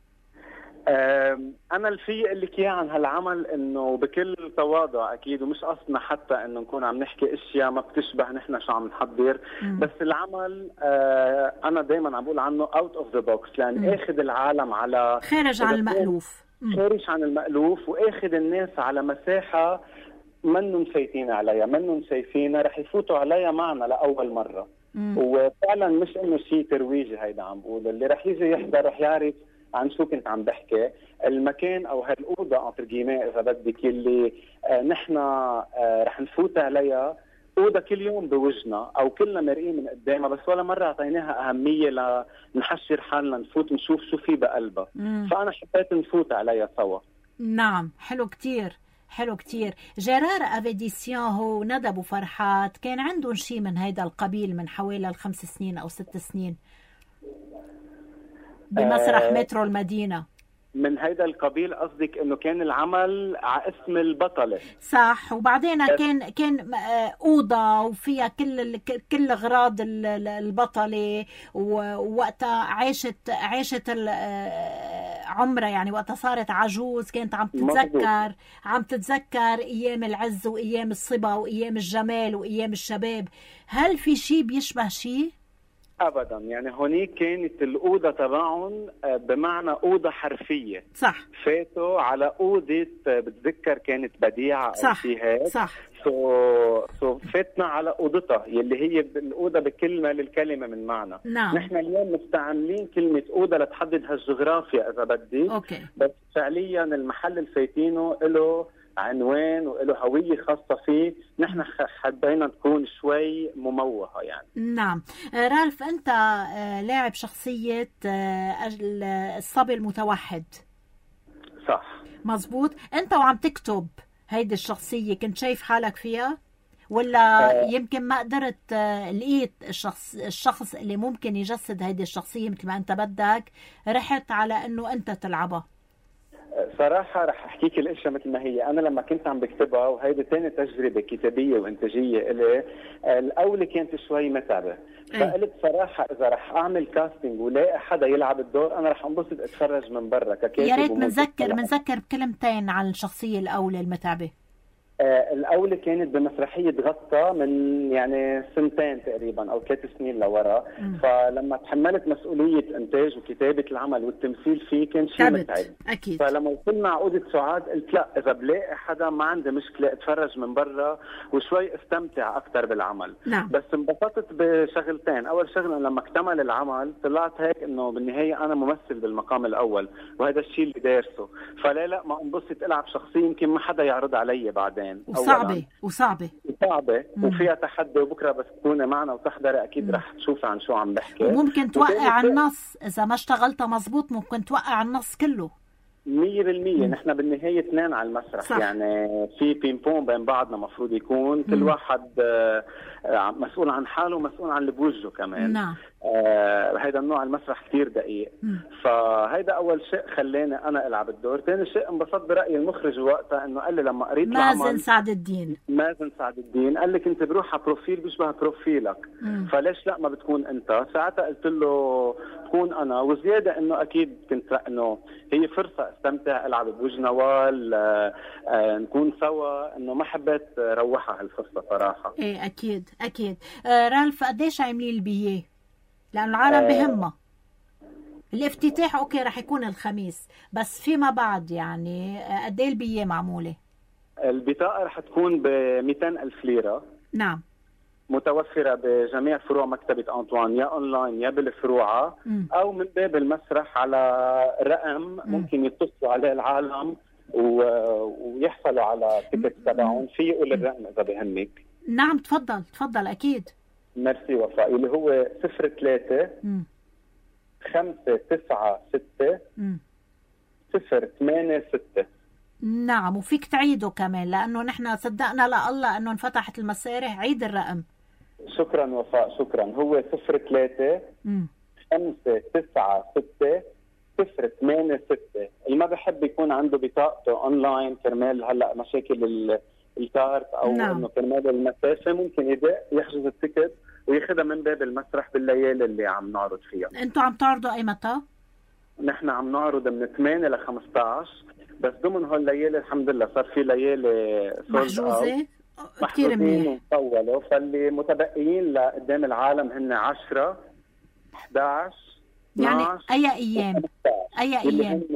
أنا اللي في أقول لك إياه عن هالعمل إنه بكل تواضع أكيد، ومش قصدنا حتى إنه نكون عم نحكي أشياء ما بتشبه نحن شو عم نحضر، بس العمل أنا دايما عم بقول عنه out of the box، لأن آخذ العالم على خارج عن المألوف، خارج عن المألوف، وآخذ الناس على مساحة منهم فايتين عليها، منهم شايفينها، رح يفوتوا عليها معنا لاول مره. وفعلا مش انه شيء ترويجي، هيدا عم بقول اللي رح يجي يحضر رح يعرف عن شو كنت عم بحكي. المكان او هالاوضه انتر جيمي اذا بدك اللي نحن رح نفوت عليها، اوضه كل يوم بوجنا او كلنا مرئين من قدامها، بس ولا مره اعطيناها اهميه لنحشر حالنا نفوت نشوف شو في بقلبها. فانا حبيت نفوت عليها سوا. نعم، حلو كتير، حلو كتير. جيرار افيديسيون هو ندب وفرحات كان عندهم شيء من هيدا القبيل من حوالي 5 سنين أو 6 سنين بمسرح مترو المدينة. من هيدا القبيل قصدك انه كان العمل على اسم البطلة؟ صح. وبعدين كان اوضه وفيها كل اغراض البطله، ووقتها عاشت عمرها، يعني وقتها صارت عجوز كانت عم تتذكر ايام العز وايام الصبا وايام الجمال وايام الشباب. هل في شيء بيشبه شيء؟ ابدا، يعني هونيك كانت الاوضه تبعهم بمعنى اوضه حرفيه. صح. فاتوا على اوضه بتذكر كانت بديعه او في هيك. صح. فاتنا على اوضتها يلي هي الاوضه بكل ما للكلمه من معنى. نعم. نحن اليوم مستعملين كلمه اوضه لتحدد هالجغرافيا اذا بدي. اوكي. بس فعليا المحل اللي فايتينه له عنوان وله هوية خاصة فيه، نحن حبينا تكون شوي مموهة يعني. نعم. رالف، أنت لاعب شخصية الصبي المتوحد. صح. مزبوط. أنت وعم تكتب هيدي الشخصية كنت شايف حالك فيها؟ ولا يمكن ما قدرت لقيت الشخص اللي ممكن يجسد هيدي الشخصية مثل ما أنت بدك، رحت على أنه أنت تلعبها؟ صراحة رح أحكيك الأشياء مثل ما هي. أنا لما كنت عم بكتبها، وهيدي ثاني تجربة كتابية وإنتاجية إلي، الأولى كانت شوي متعبة. فقلت صراحة إذا رح أعمل كاستنج ولاقي حدا يلعب الدور، أنا رح أنبسط أتفرج من برا ككاتب. يا ريت منذكر بكلمتين عن الشخصية الأولى المتعبة. الأولى كانت بمسرحية غطى من يعني 2 تقريبا أو 3 سنين لورا. فلما تحملت مسؤولية إنتاج وكتابة العمل والتمثيل فيه كان شيء متعب أكيد. فلما وصلنا عقودة سعاد قلت لا، إذا بلاقي حدا ما عندي مشكلة أتفرج من برا وشوي استمتع أكتر بالعمل. نعم. بس انبسطت بشغلتين. أول شغلة لما اكتمل العمل طلعت هيك إنه بالنهاية أنا ممثل بالمقام الأول، وهذا الشيء اللي دارسه. فلا ما انبسط ألعب شخصية يمكن ما حدا يعرض علي بعدين. وصعبة وفيها تحدي. وبكره بس تكوني معنا وتحضري اكيد رح تشوفي عن شو عم بحكي. وممكن توقع النص اذا ما اشتغلتها مزبوط، ممكن توقع النص كله 100%. نحن بالنهايه 2 على المسرح. صح. يعني في بينبون بين بعضنا مفروض يكون كل واحد مسؤول عن حاله ومسؤول عن اللي بوجهه كمان. نعم. هيدا النوع المسرح كتير دقيق. فهيدا أول شيء خلاني أنا ألعب الدور. ثاني شيء انبسطت برأي المخرج وقتها، إنه قال لي لما قريت مازن سعد الدين قال لي كنت بروح على بروفيل بيشبه بروفيلك، فليش لا ما بتكون أنت؟ ساعتها قلت له تكون أنا، وزيادة إنه أكيد كنت إنه هي فرصة استمتع ألعب بوجه نوال، نكون سوا، إنه ما حبيت روحها هالفرصة صراحة. إيه أكيد. رالف، قديش عاملين البييه؟ لأن العالم بهمة. الافتتاح أوكي رح يكون الخميس، بس فيما بعد يعني قد ايه البييه معمولة؟ البطاقة رح تكون ب200,000 ليرة. نعم. متوفرة بجميع فروع مكتبة أنطوان، يا أونلاين يا بالفروعة، أو من باب المسرح على رقم ممكن يتصلوا عليه العالم ويحصلوا على تيكت تبعهم. في يقول الرقم إذا بهمك. نعم تفضل أكيد. ميرسي وفاء، اللي هو 03 596 086. نعم. وفيك تعيده كمان لأنه نحن صدقنا لله أنه انفتحت المسارح. عيد الرقم. شكرا وفاء، شكرا. هو 03 596 086. اللي ما بحب يكون عنده بطاقته أونلاين كرمال هلأ مشاكل الكارت أو إنه كرمال المسافة، ممكن يدق يحجز التيكت وياخدها من باب المسرح بالليالي اللي عم نعرض فيها. انتوا عم تعرضوا اي متى؟ نحن عم نعرض من 8 ل 15، بس ضمن هالليالي الحمد لله صار في ليالي محجوزة كثير منيح ومطولة. فاللي متبقيين لقدام العالم هن 10 11 يعني 12 اي ايام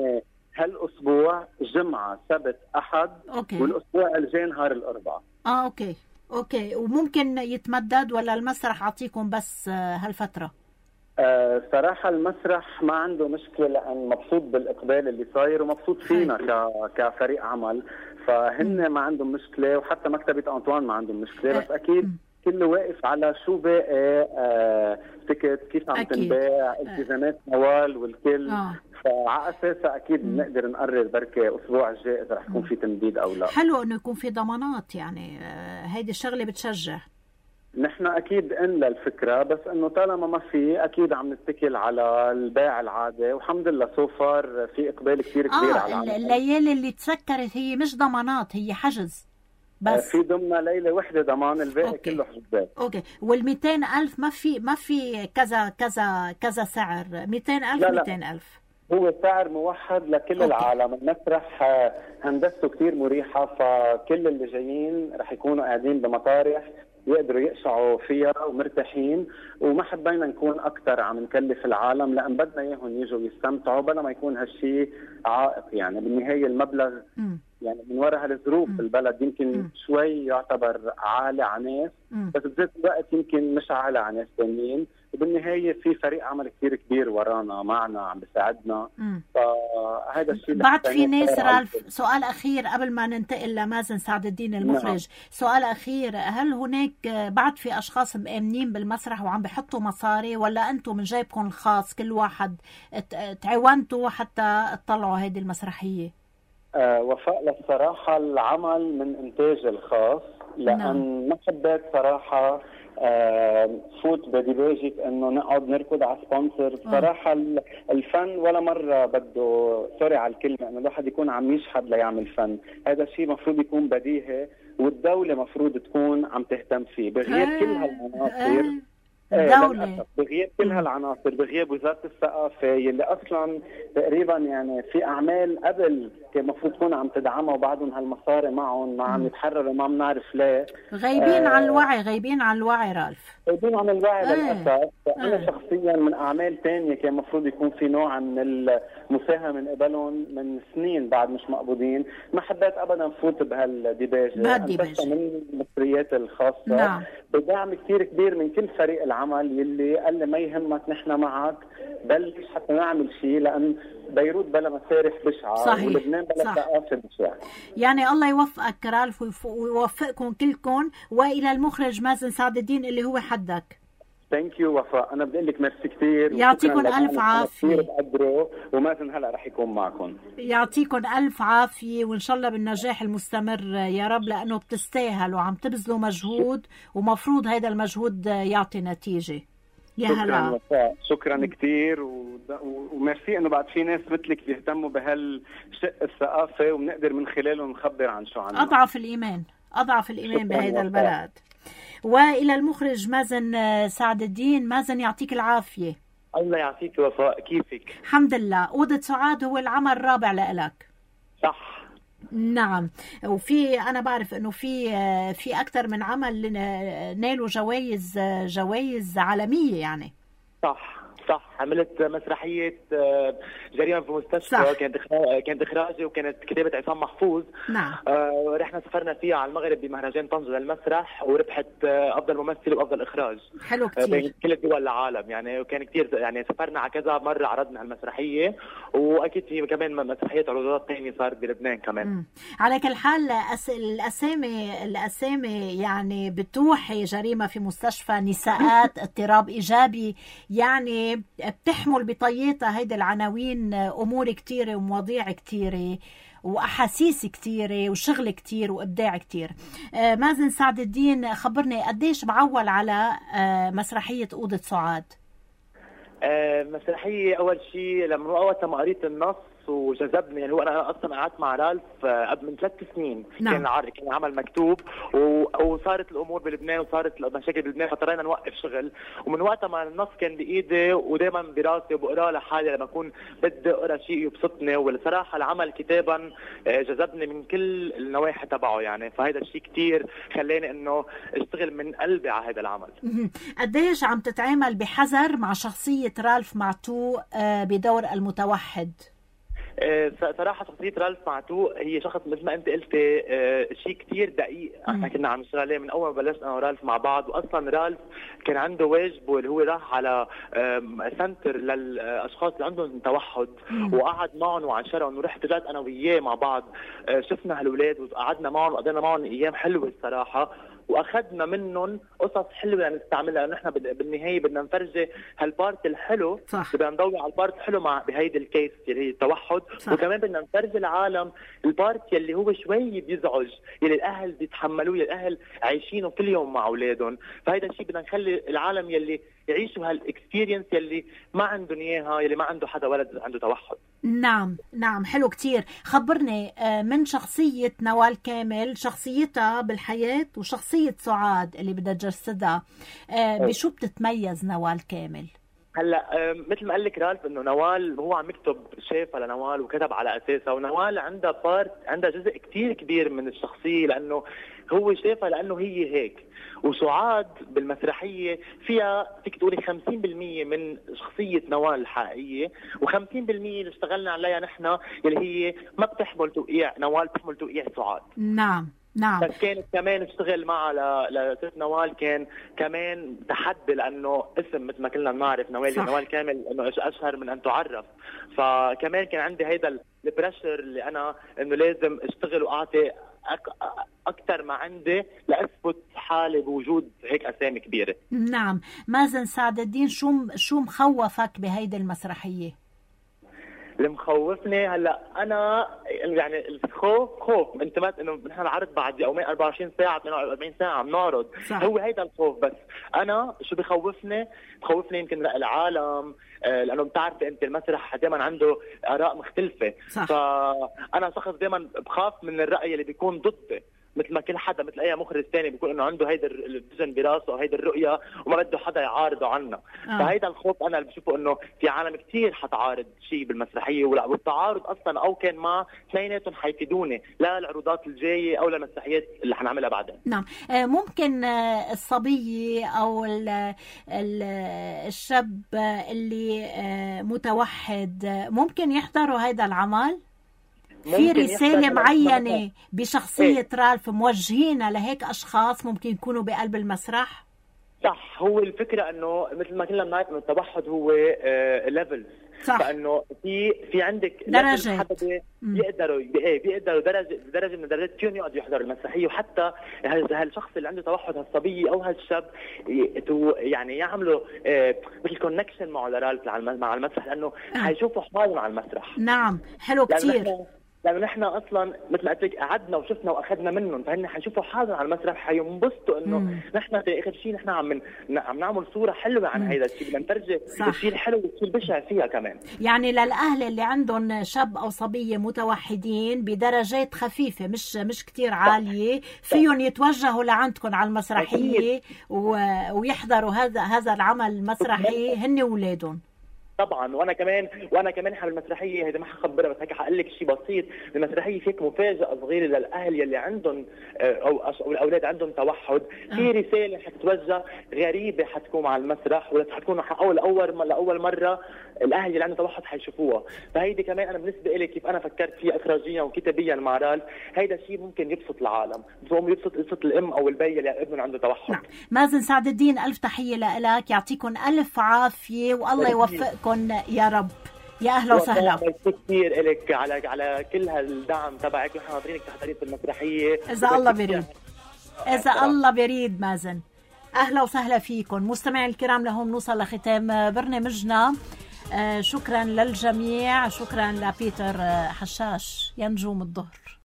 هالاسبوع جمعه سبت احد. أوكي. والاسبوع الجاي نهار الاربعاء. اوكي وممكن يتمدد ولا المسرح عطيكم بس هالفتره؟ صراحة المسرح ما عنده مشكلة لأن مبسوط بالإقبال اللي صاير ومبسوط فينا كفريق عمل، فهن ما عندهم مشكلة، وحتى مكتبة أنطوان ما عندهم مشكلة. بس أكيد كله واقف على شو باقي تيكت، كيف عم تنباع، التزامات موال والكل. فعلى أساسها أكيد بنقدر نقرر بركة أسبوع الجاي إذا رح يكون في تمديد أو لا. حلو إنه يكون في ضمانات، يعني هيدي الشغلة بتشجع. نحن اكيد قلنا الفكره، بس انه طالما ما في اكيد عم نتكل على البيع العادي، والحمد لله سو فار في اقبال كثير كبير على العمل. الليالي اللي تسكرت هي مش ضمانات، هي حجز بس. في ضمنها ليله وحده ضمان، الباقي كله حجوزات. اوكي. وال200,000 ما في كذا سعر؟ 200,000 لا 200,000 هو سعر موحد لكل العالم. المسرح هندسته كثير مريحه، فكل اللي جايين رح يكونوا قاعدين بمطارح يقدروا يقشعوا فيها ومرتاحين، وما حبينا نكون اكثر عم نكلف العالم، لان بدنا اياهم يجوا يستمتعوا بلا ما يكون هالشيء عائق. يعني بالنهايه المبلغ يعني من وراء هالظروف بالبلد يمكن شوي يعتبر عالي على ناس، بس بذات الوقت يمكن مش عالي على ناس ثانيين. وبالنهايه في فريق عمل كثير كبير ورانا معنا عم بيساعدنا، فهذا الشيء. بعد في ناس رالف، سؤال اخير قبل ما ننتقل لمازن سعد الدين المخرج. سؤال اخير، هل هناك بعد في اشخاص مآمنين بالمسرح وعم بحطوا مصاري، ولا انتم من جيبكم الخاص كل واحد تعاونتوا حتى تطلعوا هذه المسرحيه؟ وفاء، للصراحه العمل من انتاج الخاص، لان ما حبيت صراحه فوت بديباجة انه نقعد نركض على سبونسر. صراحة الفن ولا مرة بده، سوري على الكلمة، انه الواحد يكون عم يشحد ليعمل فن. هذا الشيء مفروض يكون بديهي، والدولة مفروض تكون عم تهتم فيه بغياب كل هالعناصر. بغياب كل هالعناصر، بغياب وزارة الثقافة يلي اصلا تقريبا يعني في اعمال قبل كان المفروض تكون عم تدعمها، وبعدهم هالمصاري معهم ما عم يتحرروا، ما بنعرف ليه. غايبين عن الوعي، غايبين عن الوعي رالف، غايبين عن الوعي للاسف. انا شخصيا من اعمال ثانيه كان المفروض يكون في نوع من المساهمه من قبلهم من سنين بعد مش مقبوضين، ما حبيت ابدا فوت بهالديباجه. انبسط من المصريات الخاصه بدعم كثير كبير من كل فريق العمل يلي قال لي ما يهمك نحن معك، بلش حتى نعمل شيء، لان بيروت بلا مسارح بشعه، ولبنان بلا ثقافه بشعه. يعني الله يوفقك رالف ويوفقكم كلكم، والى المخرج مازن سعد الدين اللي هو حدك. ثانك يو وفاء، انا بدي اقول لك ميرسي كثير، يعطيكم الف عافيه. كثير بقدره، ومازن هلا رح يكون معكم. يعطيكم الف عافيه، وان شاء الله بالنجاح المستمر يا رب، لانه بتستاهل وعم تبذلوا مجهود، ومفروض هذا المجهود يعطي نتيجه. يا هلا وفاء، شكرا كثير، وميرسي انه بعد في ناس مثلك بيهتموا بهالشق الثقافه، وبنقدر من خلاله نخبر عن شو عنا. اضعف الايمان بهذا البلد. والى المخرج مازن سعد الدين. مازن يعطيك العافيه. الله يعطيك وفاء، كيفك؟ الحمد لله. أوضة سعاد هو العمل الرابع لإلك، صح؟ نعم. وفي أنا بعرف إنه في أكثر من عمل نالوا جوائز عالمية يعني. صح. عملت مسرحية جريمة في مستشفى. صح. كانت إخراجي وكانت كتابة عصام محفوظ. نعم. رحنا سافرنا فيها على المغرب بمهرجان طنجة للمسرح، وربحت أفضل ممثل وأفضل إخراج. حلو كتير. بين كل دول العالم يعني، وكان كتير يعني سافرنا على كذا مرة عرضنا المسرحية، وأكيد في كمان مسرحية عروضات تانية صارت بلبنان كمان. على كل حال الأسامي يعني بتوحي جريمة في مستشفى، نساءات، اضطراب إيجابي، يعني بتحمل بطياتها هيدا العناوين امور كتيره ومواضيع كتيره واحاسيس كتيره وشغل كتير وابداع كتير. مازن سعد الدين، خبرني قديش معول على مسرحيه اوضه سعاد؟ مسرحيه اول شيء لما وقت ما قريت النص وجذبني، يعني هو انا اصلا قعدت مع رالف قبل من 3 سنين. نعم. كان عمل مكتوب وصارت الامور بلبنان وصارت المشاكل بلبنان، فاضطرينا نوقف شغل. ومن وقتها ما النص كان بايدي ودائما براسي وبقراه لحالي لما اكون بدي اقرا شيء يبسطني، والصراحه العمل كتابا جذبني من كل النواحي تبعه يعني، فهذا الشيء كتير خلاني انه اشتغل من قلبي على هذا العمل. قديش عم تتعامل بحذر مع شخصيه رالف معتوق بدور المتوحد؟ صراحه شخصيه رالف معتوق هي شخص مثل ما انت قلتي شيء كثير دقيق. احنا كنا عم نشتغل عليه من اول ما بلشنا انا ورالف مع بعض، واصلا رالف كان عنده واجبه اللي هو راح على سنتر للاشخاص اللي عندهم توحد وقعد معهم وعاشرهم، ورحت رجعت انا وياه مع بعض، شفنا هالولاد وقعدنا معهم وقضينا معهم ايام حلوه الصراحه، واخذنا منهم قصص حلوه نستعملها، لانه نحن بالنهايه بدنا نفرجي هالبارت الحلو، بدنا نضوي على البارت الحلو مع بهيدي الكيس اللي هي التوحد، وكمان بدنا نفرجي العالم البارت يلي هو شوي بيزعج، يلي الاهل بيتحملوه، يلي الاهل عايشينه كل يوم مع اولادهم، فهيدا الشيء بدنا نخلي العالم يلي يعيشوا هالاكسبيرينس يلي ما عندهم اياها، يلي ما عنده حدا ولد عنده توحد. نعم نعم، حلو كتير. خبرني من شخصية نوال كامل، شخصيتها بالحياة وشخصية سعاد اللي بدها تجسدها، بشو بتتميز نوال كامل؟ هلا مثل ما قال لك رالف انه نوال هو عم يكتب شافها لنوال وكتب على اساسها، ونوال عندها عندها جزء كتير كبير من الشخصيه لانه هو شافها لانه هي هيك. وسعاد بالمسرحيه فيها فيك تقولي 50% من شخصيه نوال الحقيقيه، و50% اللي اشتغلنا عليها نحن اللي هي ما بتحمل توقيع نوال، بتحمل توقيع سعاد. نعم نعم. بس كانت كمان اشتغل معها لست نوال كان كمان تحدي، لانه اسم مثل ما كلنا بنعرف نوال كامل انه اشهر من ان تعرف، فكمان كان عندي هيدا البريشر اللي انا انه لازم اشتغل واعطي اكثر ما عندي لاثبت حالي بوجود هيك اسامي كبيره. نعم. مازن سعد الدين، شو مخوفك بهيدي المسرحيه؟ اللي مخوفني هلا انا يعني خوف انتمت انه نحن العرض بعد يومين 24 ساعه 48 ساعه عم نعرض، هو هيدا الخوف. بس انا شو بخوفني يمكن العالم، لانه بتعرفي انت المسرح دائما عنده اراء مختلفه، فانا شخص دائما بخاف من الراي اللي بيكون ضدي، مثل ما كل حدا مثل اي مخرج ثاني بيكون انه عنده هيدا الفيجن براسه وهيدا الرؤيه وما بده حدا يعارضه عنا. فهيدا الخوف انا اللي بشوفه انه في عالم كثير حتعارض شيء بالمسرحيه، والتعارض اصلا او كان ما اثنيناتهم حيفيدوني لا العروضات الجايه او للمسرحيات اللي حنعملها بعدين. نعم. ممكن الصبيه او الشاب اللي متوحد ممكن يحضروا هيدا العمل؟ في رسالة معينة بشخصية رالف موجهينها لهيك أشخاص ممكن يكونوا بقلب المسرح؟ صح. هو الفكرة أنه مثل ما كلنا بنعرف أنه التوحد هو ليفلز، فانه في عندك درجات بيقدروا درجه من درجات فيهم يقعدوا يحضروا المسرحيه، وحتى هالشخص اللي عنده توحد هالصبيه او هالشاب يعني يعملوا مثل كونكشن مع رالف مع المسرح، لانه حيشوفوا حالهم على المسرح. نعم، حلو كثير. لانه نحن اصلا مثل ما قلت لك قعدنا وشفنا واخذنا منهم، فهن حيشوفوا حالهم على المسرح، حينبسطوا انه نحن في اخر شيء نحن عم نعمل صوره حلوه عن هذا الشيء، بدنا نفرجي الشيء الحلو والشيء البشع فيها كمان. يعني للاهل اللي عندهم شاب او صبيه متوحدين بدرجات خفيفه مش كتير عاليه، فيهم يتوجهوا لعندكم على المسرحيه ويحضروا هذا العمل المسرحي هن واولادهم. طبعا. وانا كمان حال المسرحيه هيدا ما حخبرها، بس هيك حقول لك شيء بسيط. المسرحيه فيك مفاجاه صغيره للاهل يلي عندهم او الاولاد عندهم توحد، في رساله حتتوجه غريبه حتكون على المسرح، ولا حتكون لاول مره الاهل اللي عندهم توحد حيشوفوها. فهيدي كمان انا بالنسبه لي كيف انا فكرت فيها اخراجيا وكتابيا مع رالف، هيدا الشيء ممكن يبسط العالم، يبسط الام او البي اللي ابنهم عنده توحد. نعم. مازن سعد الدين، الف تحيه لك، يعطيكم الف عافيه والله يوفقكم يا رب. يا اهلا وسهلا. ميرسي كثير لك على كل هالدعم تبعك، ونحن ناطرينك تحضرين في المسرحيه اذا الله بريد. اذا الله بريد مازن. اهلا وسهلا فيكم مستمعي الكرام. لهون نوصل لختام برنامجنا. شكرا للجميع، شكرا لبيتر حشاش يا نجوم الظهر.